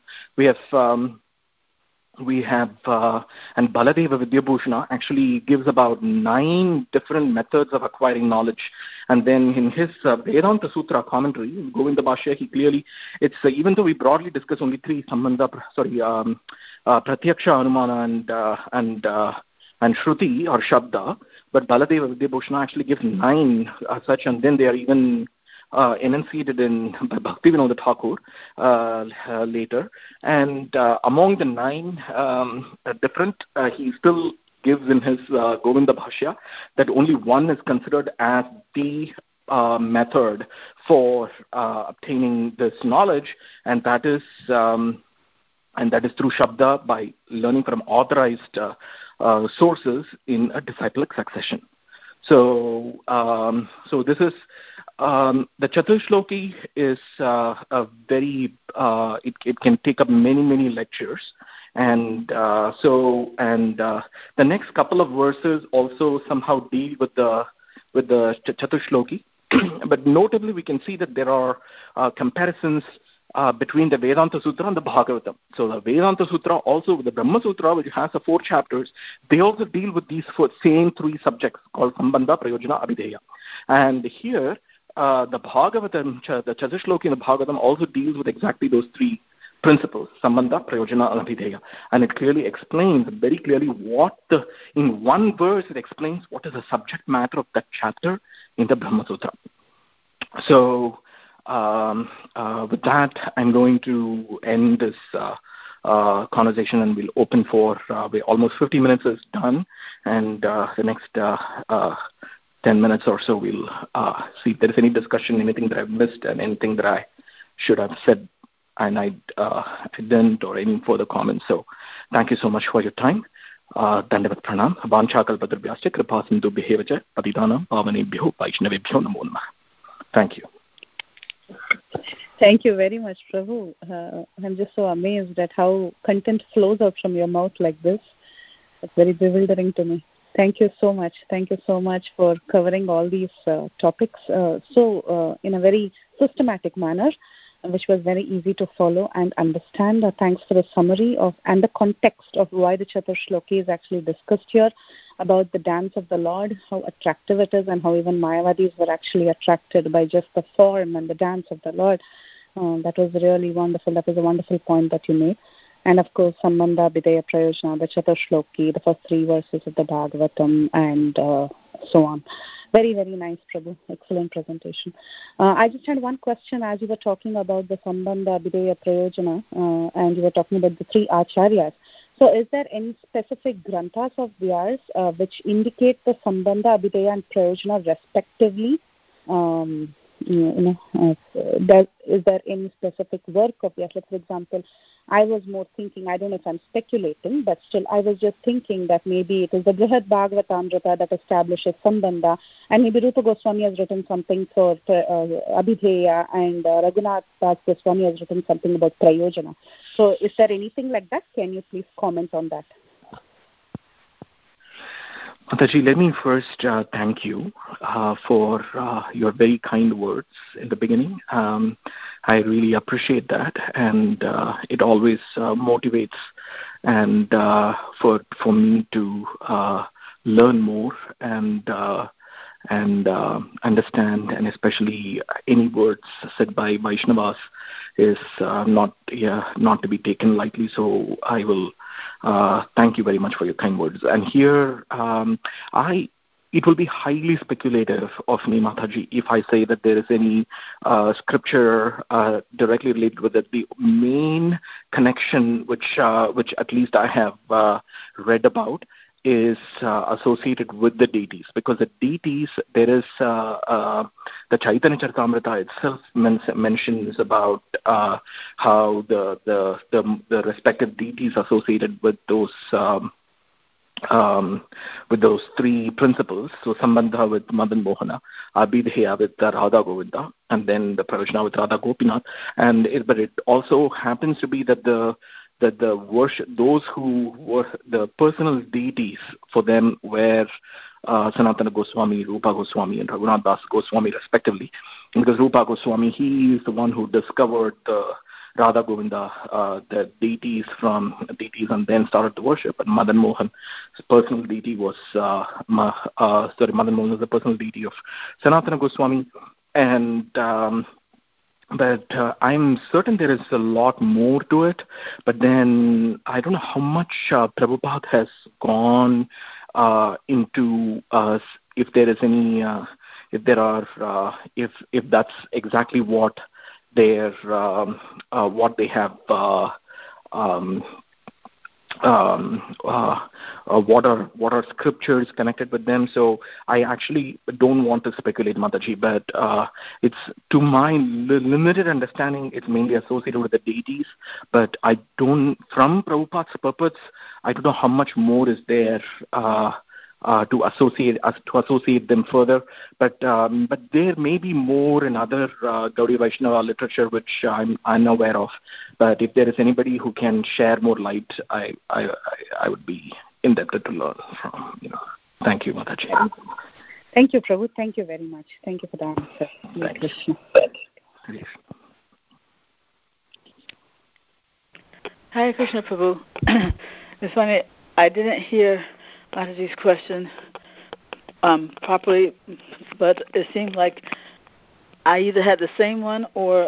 We have and Baladeva Vidyabhushana actually gives about 9 different methods of acquiring knowledge. And then in his Vedanta Sutra commentary, Govinda Bhashya, he clearly, it's even though we broadly discuss only 3, Pratyaksha, Anumana, and Shruti or Shabda, but Baladeva Vidyabhushana actually gives 9 such, and then they are even enunciated by Bhaktivinoda Thakur later. And among the 9 different, he still gives in his Govinda Bhashya that only one is considered as the method for obtaining this knowledge, and that is through Shabda, by learning from authorized sources in a disciplic succession. So this is the Chatushloki is a very it can take up many lectures, and the next couple of verses also somehow deal with the Chatushloki. But notably, we can see that there are comparisons between the Vedanta Sutra and the Bhagavatam. So the Vedanta Sutra, also the Brahma Sutra, which has the 4 chapters, they also deal with these same 3 subjects called Sambandha, Prayojana, Abhideya. And here, the Bhagavatam, the Chatushloki in the Bhagavatam also deals with exactly those 3 principles, Sambandha, Prayojana, and Abhideya. And it clearly explains very clearly in one verse, it explains what is the subject matter of that chapter in the Brahma Sutra. So, with that, I'm going to end this conversation, and we'll open for almost 50 minutes is done, and the next 10 minutes or so we'll see if there is any discussion, anything that I've missed, and anything that I should have said and I didn't, or any further comments. So thank you so much for your time. Dandavat pranam. Vanchakalpatrubhyascha kripa sindhubhyev vacha patitanam pavanebhyo vaishnavebhyo namo namah. Thank you. Thank you very much, Prabhu. I'm just so amazed at how content flows out from your mouth like this. It's very bewildering to me. Thank you so much. Thank you so much for covering all these topics in a very systematic manner. which was very easy to follow and understand. Thanks for the summary of and the context of why the Chaturshloki is actually discussed here, about the dance of the Lord, how attractive it is, and how even Mayavadis were actually attracted by just the form and the dance of the Lord. That was really wonderful. That was a wonderful point that you made. And of course, Sambandha, Abhideya, Prayojana, the Chaturshloki, the first 3 verses of the Bhagavatam, and so on. Very, very nice, Prabhu. Excellent presentation. I just had one question as you were talking about the Sambandha, Abhideya, Prayojana, and you were talking about the 3 acharyas. So is there any specific granthas of theirs which indicate the Sambandha, Abhideya, and Prayojana respectively? Is there any specific work of theirs? Like, for example, I was more thinking, I don't know if I'm speculating, but still I was just thinking that maybe it is the Brihad Bhagavatamrita that establishes Sambandha, and maybe Rupa Goswami has written something for Abhideya, and Raghunath Das Goswami has written something about Prayojana. So is there anything like that? Can you please comment on that? Mataji, let me first thank you for your very kind words in the beginning. I really appreciate that, and it always motivates and for me to learn more and understand, and especially any words said by Vaishnavas is not to be taken lightly. So I will thank you very much for your kind words. And here, it will be highly speculative of me, Mataji, if I say that there is any scripture directly related with it. The main connection, which at least I have read about, is associated with the deities, because the deities, there is the Chaitanya Charitamrita itself mentions about how the respective deities associated with those 3 principles. So Sambandha with Madan Mohana, Abhideya with Radha Govinda, and then the Prayojana with Radha Gopinath. But it also happens to be that the worship, those who were the personal deities for them were Sanatana Goswami, Rupa Goswami, and Raghunath Das Goswami respectively. Because Rupa Goswami, he is the one who discovered the Radha Govinda, the deities and then started to worship. And Madan Mohan, his personal deity was Madan Mohan was the personal deity of Sanatana Goswami. But I'm certain there is a lot more to it. But then I don't know how much Prabhupada has gone into if there is any, if that's exactly what they have. What are scriptures connected with them. So I actually don't want to speculate, Mataji, but it's, to my limited understanding, it's mainly associated with the deities. But I don't, from Prabhupada's purpose, I don't know how much more is there to associate them further. But there may be more in other Gaudiya Vaishnava literature which I'm unaware of. But if there is anybody who can share more light, I would be indebted to learn from. Thank you, Mataji. Thank you, Prabhu. Thank you very much. Thank you for the answer. Thanks. Hare Krishna, Prabhu. It's funny, I didn't hear Mataji's question properly, but it seemed like I either had the same one or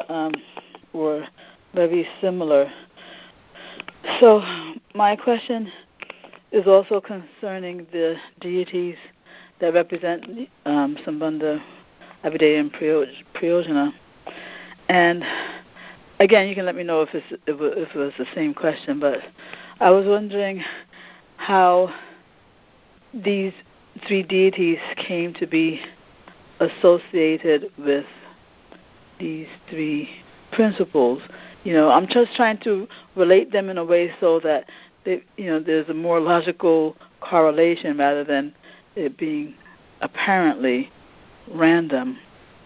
very similar. So my question is also concerning the deities that represent Sambandha, Abhideya, and Prayojana. And again, you can let me know if it was the same question, but I was wondering how these 3 deities came to be associated with these 3 principles. I'm just trying to relate them in a way so that there's a more logical correlation rather than it being apparently random.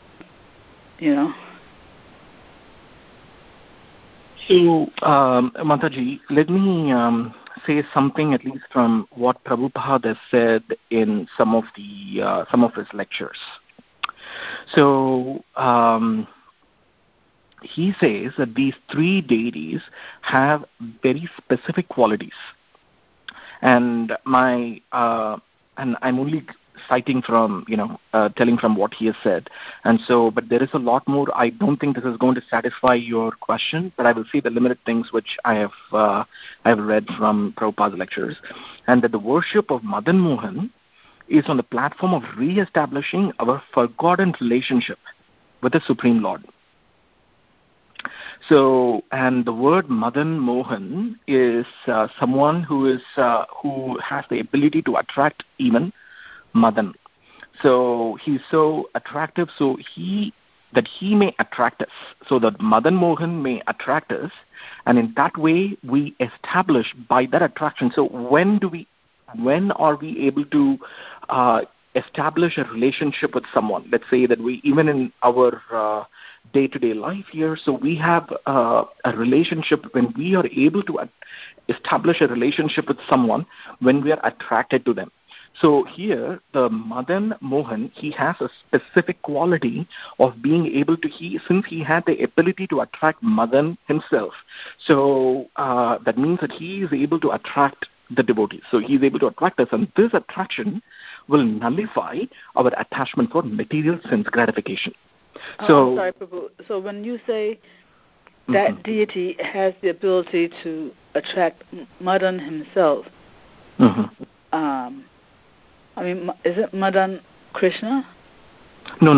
So, Mataji, let me say something at least from what Prabhupada has said in some of his lectures. So, he says that these three deities have very specific qualities. And and I'm only citing from, telling from what he has said. And so, but there is a lot more. I don't think this is going to satisfy your question, but I will say the limited things which I have read from Prabhupada's lectures, and that the worship of Madan Mohan is on the platform of re-establishing our forgotten relationship with the Supreme Lord. So, and the word Madan Mohan is someone who has the ability to attract even Madan. So he's so attractive, so that he may attract us, so that Madan Mohan may attract us, and in that way we establish by that attraction. So when are we able to establish a relationship with someone? Let's say that we, even in our day-to-day life here, so we have a relationship when we are able to establish a relationship with someone when we are attracted to them. So here, the Madan Mohan, he has a specific quality of being able to, since he had the ability to attract Madan himself, so that means that he is able to attract the devotees. So he is able to attract us, and this attraction will nullify our attachment for material sense gratification. So, I'm sorry, Prabhu. So when you say that deity has the ability to attract Madan himself, is it Madan Krishna? No.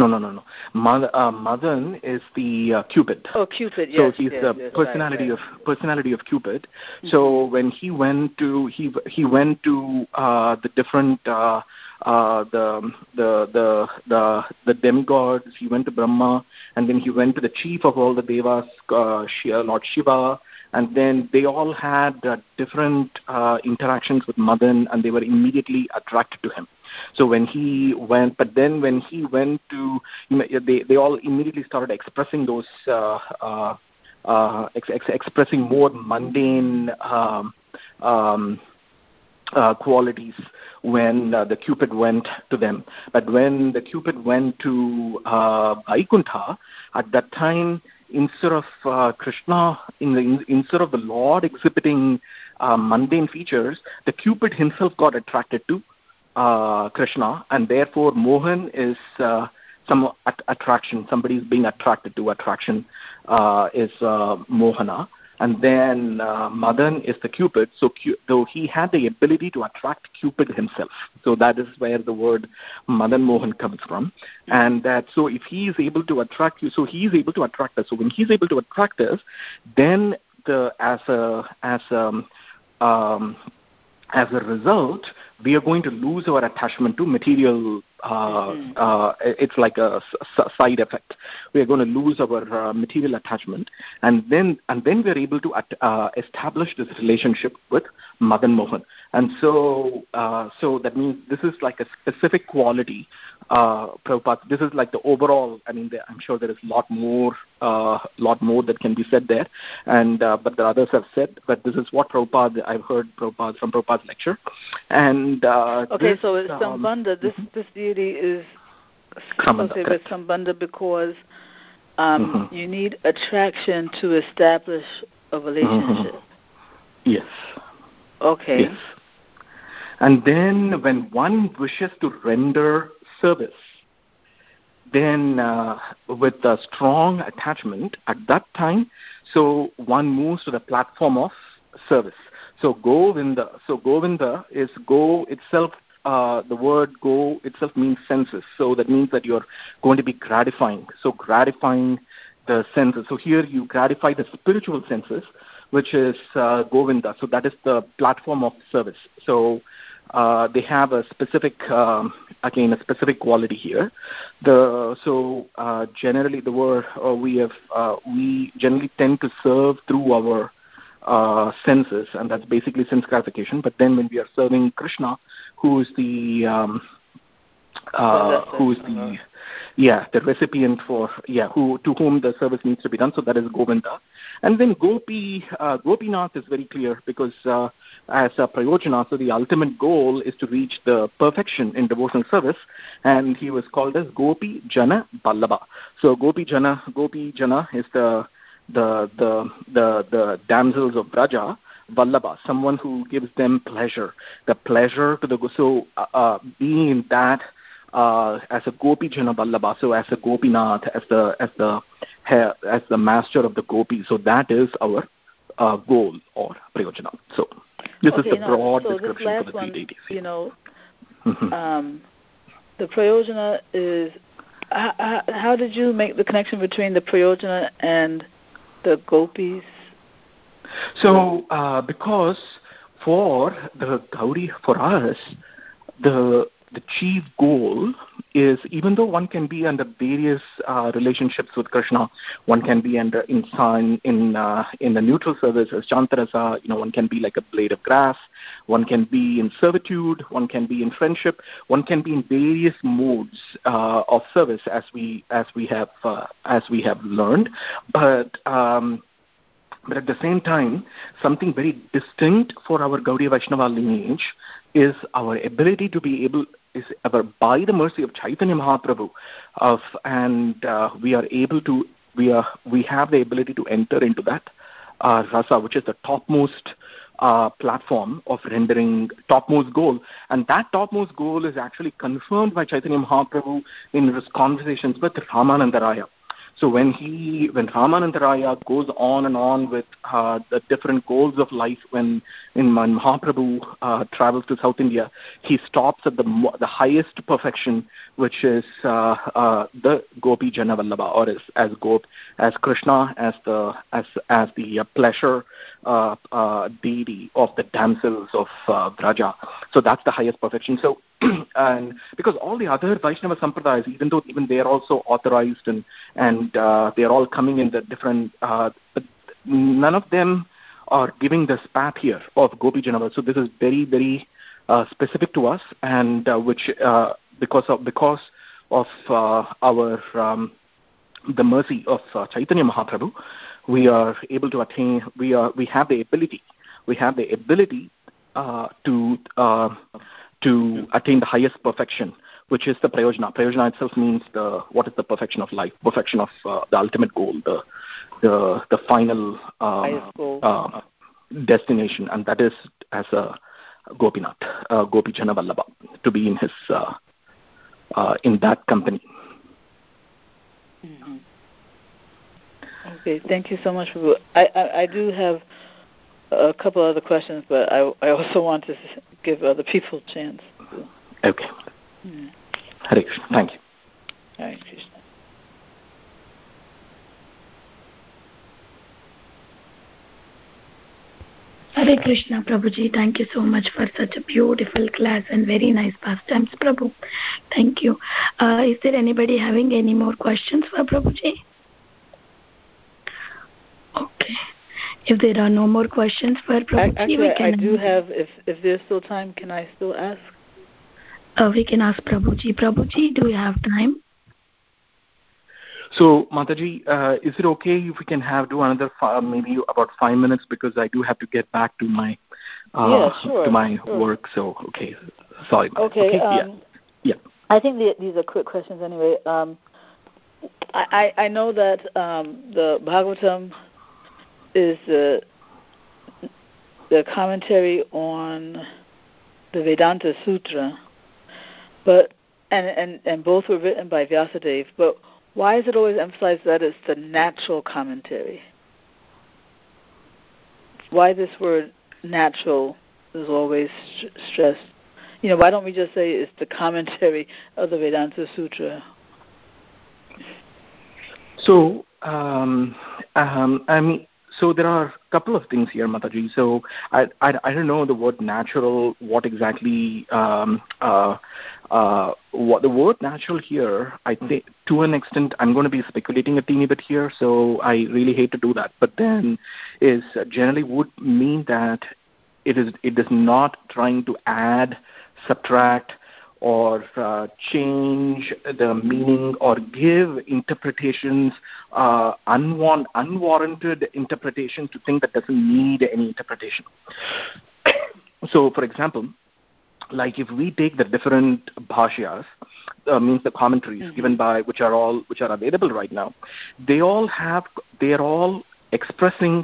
Madan is the Cupid. Oh, Cupid. Yes. So he's the personality of Cupid. Mm-hmm. So when he went to the different the demigods, he went to Brahma, and then he went to the chief of all the devas, Lord Shiva. And then they all had different interactions with Madan, and they were immediately attracted to him. So when he went, to, they all immediately started expressing those, expressing more mundane qualities when the Cupid went to them. But when the Cupid went to Vaikuntha, at that time, instead of Krishna, instead of the Lord exhibiting mundane features, the Cupid himself got attracted to Krishna, and therefore Mohan is some attraction. Somebody is being attracted to attraction is Mohana. And then Madan is the Cupid, so though he had the ability to attract Cupid himself. So that is where the word Madan Mohan comes from. And that, so if he is able to attract you, so he is able to attract us. So when he's able to attract us, then as a result, we are going to lose our attachment to material. It's like a side effect. We are going to lose our material attachment, and then we are able to establish this relationship with Madan Mohan. And so that means this is like a specific quality. Prabhupada, this is like the overall. I mean, I'm sure there is a lot more that can be said there, and but the others have said. But this is what Prabhupada, I've heard from Prabhupada's lecture. And okay, so it's Sambandha. This deity is associated with Sambandha because you need attraction to establish a relationship. Yes. Okay. Yes. And then when one wishes to render service, then with a strong attachment at that time, so one moves to the platform of service. So Govinda is go itself. The word go itself means senses. So that means that you're going to be gratifying. So gratifying the senses. So here you gratify the spiritual senses, which is Govinda. So that is the platform of service. So they have a specific, again, a specific quality here. Generally, the word we generally tend to serve through our senses, and that's basically sense gratification. But then when we are serving Krishna, who is the who is the recipient for to whom the service needs to be done. So that is Govinda. And then Gopinath is very clear, because as a Prayojana, so the ultimate goal is to reach the perfection in devotional service, and he was called as Gopi Jana Vallabha. So Gopi Jana is the damsels of Braja. Vallabha, someone who gives them pleasure, the pleasure to the being in that as a Gopi Jana Vallabha, so as a Gopinath, as the master of the Gopi. So that is our goal or Prayojana. So this is the broad description for the three deities. The Prayojana is. How did you make the connection between the Prayojana and the Gopis? So, because for the Gauri, for us, the chief goal is, even though one can be under various relationships with Krishna, one can be in the neutral service as Chantarasa, one can be like a blade of grass, one can be in servitude, one can be in friendship, one can be in various modes of service as we have learned, but at the same time, something very distinct for our Gaudiya Vaishnava lineage is our ability to be able, by the mercy of Chaitanya Mahaprabhu, we have the ability to enter into that rasa, which is the topmost platform of rendering, topmost goal. And that topmost goal is actually confirmed by Chaitanya Mahaprabhu in his conversations with Ramananda Raya. So when Ramananda Raya goes on and on with the different goals of life, when Mahaprabhu travels to South India, he stops at the highest perfection, which is the Gopi Jana Vallabha, or as Krishna, as the pleasure deity of the damsels of Braja. So that's the highest perfection. So and because all the other Vaishnava Sampradayas, even they are also authorized and they are all coming in the different, but none of them are giving this path here of Gopi Janava. So this is very, very specific to us, and which because of our the mercy of Chaitanya Mahaprabhu, we are able to attain. We have the ability to attain the highest perfection, which is the Prayojana. Prayojana itself means what is the perfection of life, perfection of the ultimate goal, the final destination, and that is as a Gopinath, Gopi Jana Vallabha, to be in his in that company. Mm-hmm. Okay, thank you so much. I do have a couple other questions, but I also want to give other people a chance. Okay. Hare Krishna. Thank you. Hare Krishna. Hare Krishna, Prabhuji. Thank you so much for such a beautiful class and very nice pastimes, Prabhu. Thank you. Is there anybody having any more questions for Prabhuji? Okay. If there are no more questions for Prabhuji, actually, I do have, if there's still time, can I still ask? We can ask Prabhuji. Prabhuji, do you have time? So, Mataji, is it okay if we can do another maybe about 5 minutes, because I do have to get back to my work. So, okay, sorry. Okay. Yeah. I think these are quick questions anyway. I know that the Bhagavatam is the commentary on the Vedanta Sutra, but and both were written by Vyasadeva. But why is it always emphasized that it's the natural commentary? Why this word "natural" is always stressed? Why don't we just say it's the commentary of the Vedanta Sutra? So, so there are a couple of things here, Mataji. So I don't know the word natural, what exactly, what the word natural here, I think to an extent I'm going to be speculating a teeny bit here, so I really hate to do that. But then is generally would mean that it is not trying to add, subtract, or change the meaning or give interpretations, unwarranted interpretation to things that doesn't need any interpretation. So, for example, like if we take the different bhashyas, means the commentaries given by which are available right now, they are all expressing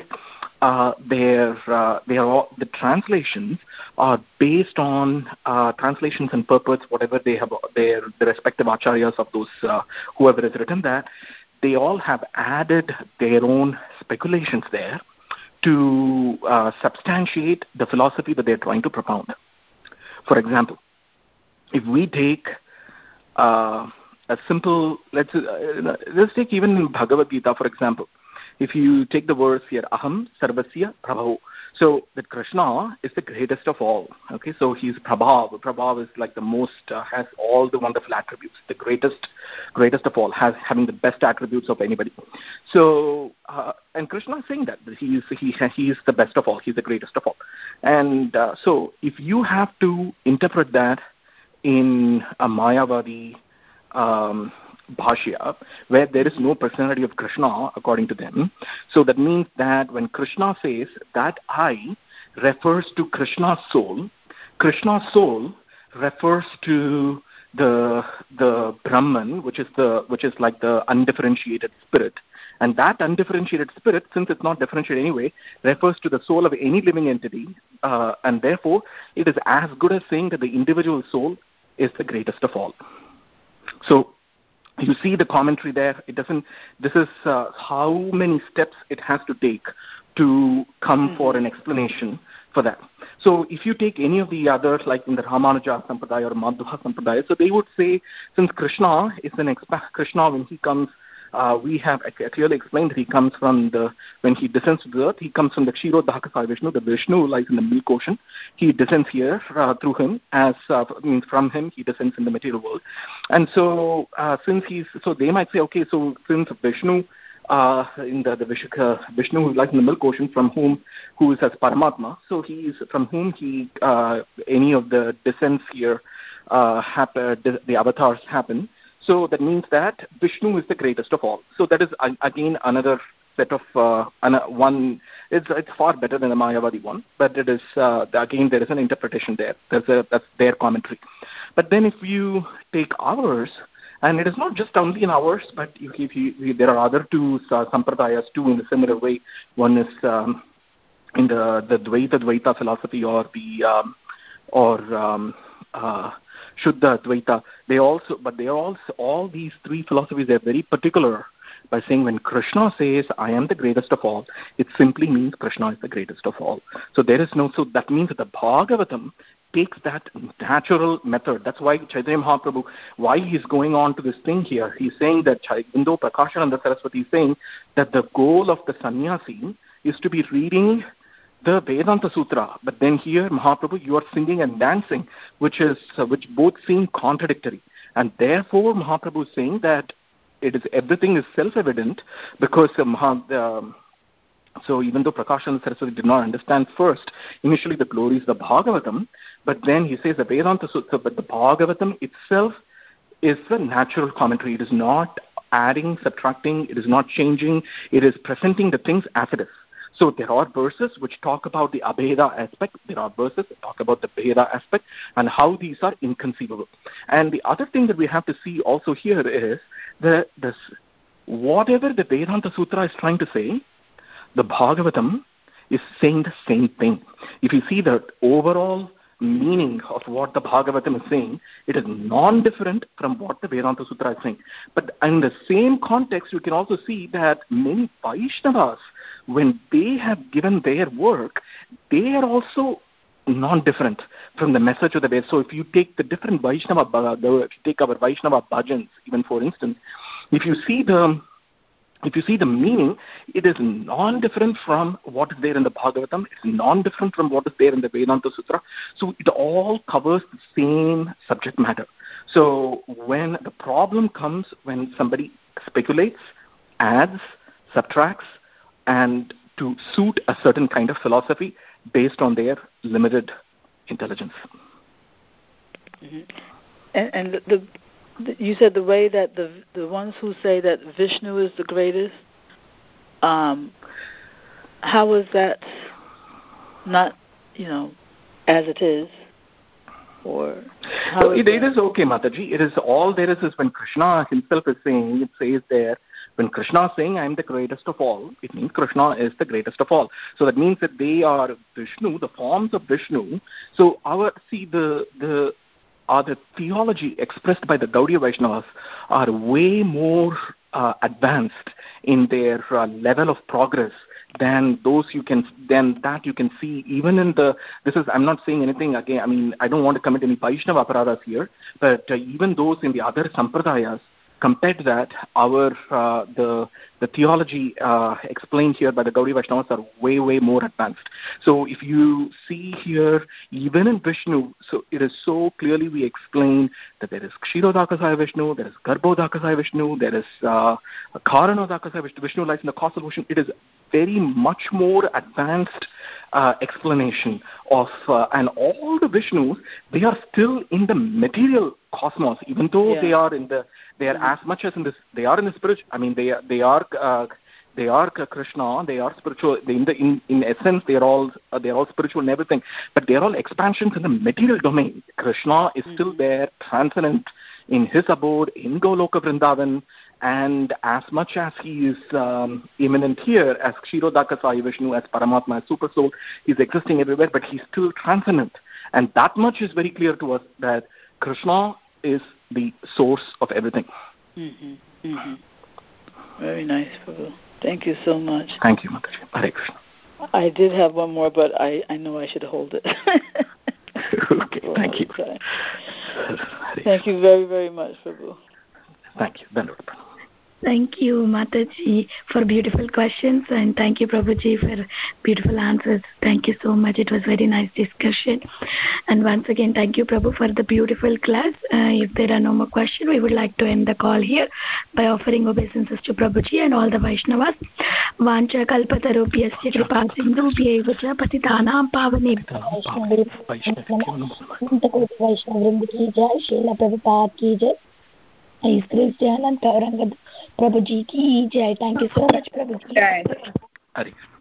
the translations are based on translations and purports, whatever they have, the respective acharyas of those whoever has written that, they all have added their own speculations there to substantiate the philosophy that they're trying to propound. For example, if we take a simple, let's take even in Bhagavad Gita, for example. If you take the verse here, Aham Sarvasya Prabhav, so that Krishna is the greatest of all. Okay, so he's Prabhav. Prabhav is like the most, has all the wonderful attributes, the greatest of all, having the best attributes of anybody. So, and Krishna is saying that he is the best of all, he's the greatest of all. And so, if you have to interpret that in a Mayavadi bhashya, where there is no personality of Krishna according to them, so that means that when Krishna says that I refers to Krishna's soul refers to the Brahman, which is like the undifferentiated spirit, and that undifferentiated spirit, since it's not differentiated anyway, refers to the soul of any living entity, and therefore it is as good as saying that the individual soul is the greatest of all. So you see the commentary there. This is how many steps it has to take to come for an explanation for that. So if you take any of the others, like in the Ramanuja Sampradaya or Madhva Sampradaya, so they would say, since Krishna is Krishna, when he comes, we have clearly explained that he comes from when he descends to the earth, he comes from the Kshirodhaka Vishnu. The Vishnu lies in the milk ocean. He descends here through him, means from him he descends in the material world. And so they might say, okay, so since Vishnu, Vishnu who lies in the milk ocean, who is as Paramatma, so he is from whom any of the descents here the avatars happen. So that means that Vishnu is the greatest of all. So that is again another set of one. It's far better than the Mayavadi one, but it is again there is an interpretation there. That's their commentary. But then if you take ours, and it is not just only in ours, but there are other two sampradayas too in a similar way. One is in the Dvaita philosophy or the Shuddha Advaita, all these three philosophies, they're very particular by saying when Krishna says, I am the greatest of all, it simply means Krishna is the greatest of all. So so that means that the Bhagavatam takes that natural method. That's why Chaitanya Mahaprabhu, why he's going on to this thing here, he's saying that even though Prakashananda Saraswati is saying that the goal of the sannyasi is to be reading the Vedanta Sutra, but then here, Mahaprabhu, you are singing and dancing, which both seem contradictory. And therefore, Mahaprabhu is saying that everything is self-evident, because so even though Prakashananda Saraswati did not understand first, initially the glories of the Bhagavatam, but then he says the Vedanta Sutra, but the Bhagavatam itself is the natural commentary. It is not adding, subtracting, it is not changing, it is presenting the things as it is. So there are verses which talk about the Abheda aspect, there are verses that talk about the Bheda aspect, and how these are inconceivable. And the other thing that we have to see also here is that whatever the Vedanta Sutra is trying to say, the Bhagavatam is saying the same thing. If you see the overall meaning of what the Bhagavatam is saying, it is non-different from what the Vedanta Sutra is saying. But in the same context, you can also see that many Vaishnavas, when they have given their work, they are also non-different from the message of the Veda. So if you take the different Vaishnava, if you take our Vaishnava bhajans, even for instance, if you see the meaning, it is non-different from what is there in the Bhagavatam. It's non-different from what is there in the Vedanta Sutra. So it all covers the same subject matter. So when the problem comes, when somebody speculates, adds, subtracts, and to suit a certain kind of philosophy based on their limited intelligence. Mm-hmm. And you said the way that the ones who say that Vishnu is the greatest, how is that not, as it is? Or how so it is okay, Mataji. It is all there is when Krishna himself is saying, it says there, when Krishna is saying, I am the greatest of all, it means Krishna is the greatest of all. So that means that they are Vishnu, the forms of Vishnu. So the theology expressed by the Gaudiya Vaishnavas are way more advanced in their level of progress than that you can see even in I'm not saying anything again, I mean, I don't want to commit any Vaishnava aparadas here, but even those in the other sampradayas, compared to that, the theology explained here by the Gaudiya Vaishnavas are way, way more advanced. So if you see here, even in Vishnu, so it is so clearly we explain that there is Kshirodakasaya Vishnu, there is Garbhodakasaya Vishnu, there is Karanodakasaya Vishnu. Vishnu lies in the causal ocean. It is very much more advanced explanation of, and all the Vishnus, they are still in the material cosmos, even though they are as much as in this, they are in the spiritual. I mean, they are Krishna. They are spiritual. In essence, they are all spiritual and everything. But they are all expansions in the material domain. Krishna is still there, transcendent in his abode in Goloka Vrindavan, and as much as he is immanent here as Kshirodakasaya Vishnu, as Paramatma, as Super Soul, he's existing everywhere, but he's still transcendent. And that much is very clear to us, that Krishna is the source of everything. Very nice, Prabhu. Thank you so much. Thank you, Mataji. Hare Krishna. I did have one more, but I know I should hold it. Okay, thank you. Thank you very, very much, Prabhu. Thank you. Thank you, Mataji, for beautiful questions, and thank you, Prabhuji, for beautiful answers. Thank you so much. It was very nice discussion. And once again, thank you, Prabhu, for the beautiful class. If there are no more questions, we would like to end the call here by offering obeisances to Prabhuji and all the Vaishnavas. Vancha kalpatarubhyasya kripa sindhubhyaiva cha patitanam pavanebhyo Vaishnavavrinda ki jai, Srila Prabhupada ki jai. His Grace Dyanand Gauranga Prabhuji ki jai. Thank you so much, Prabhuji. Hare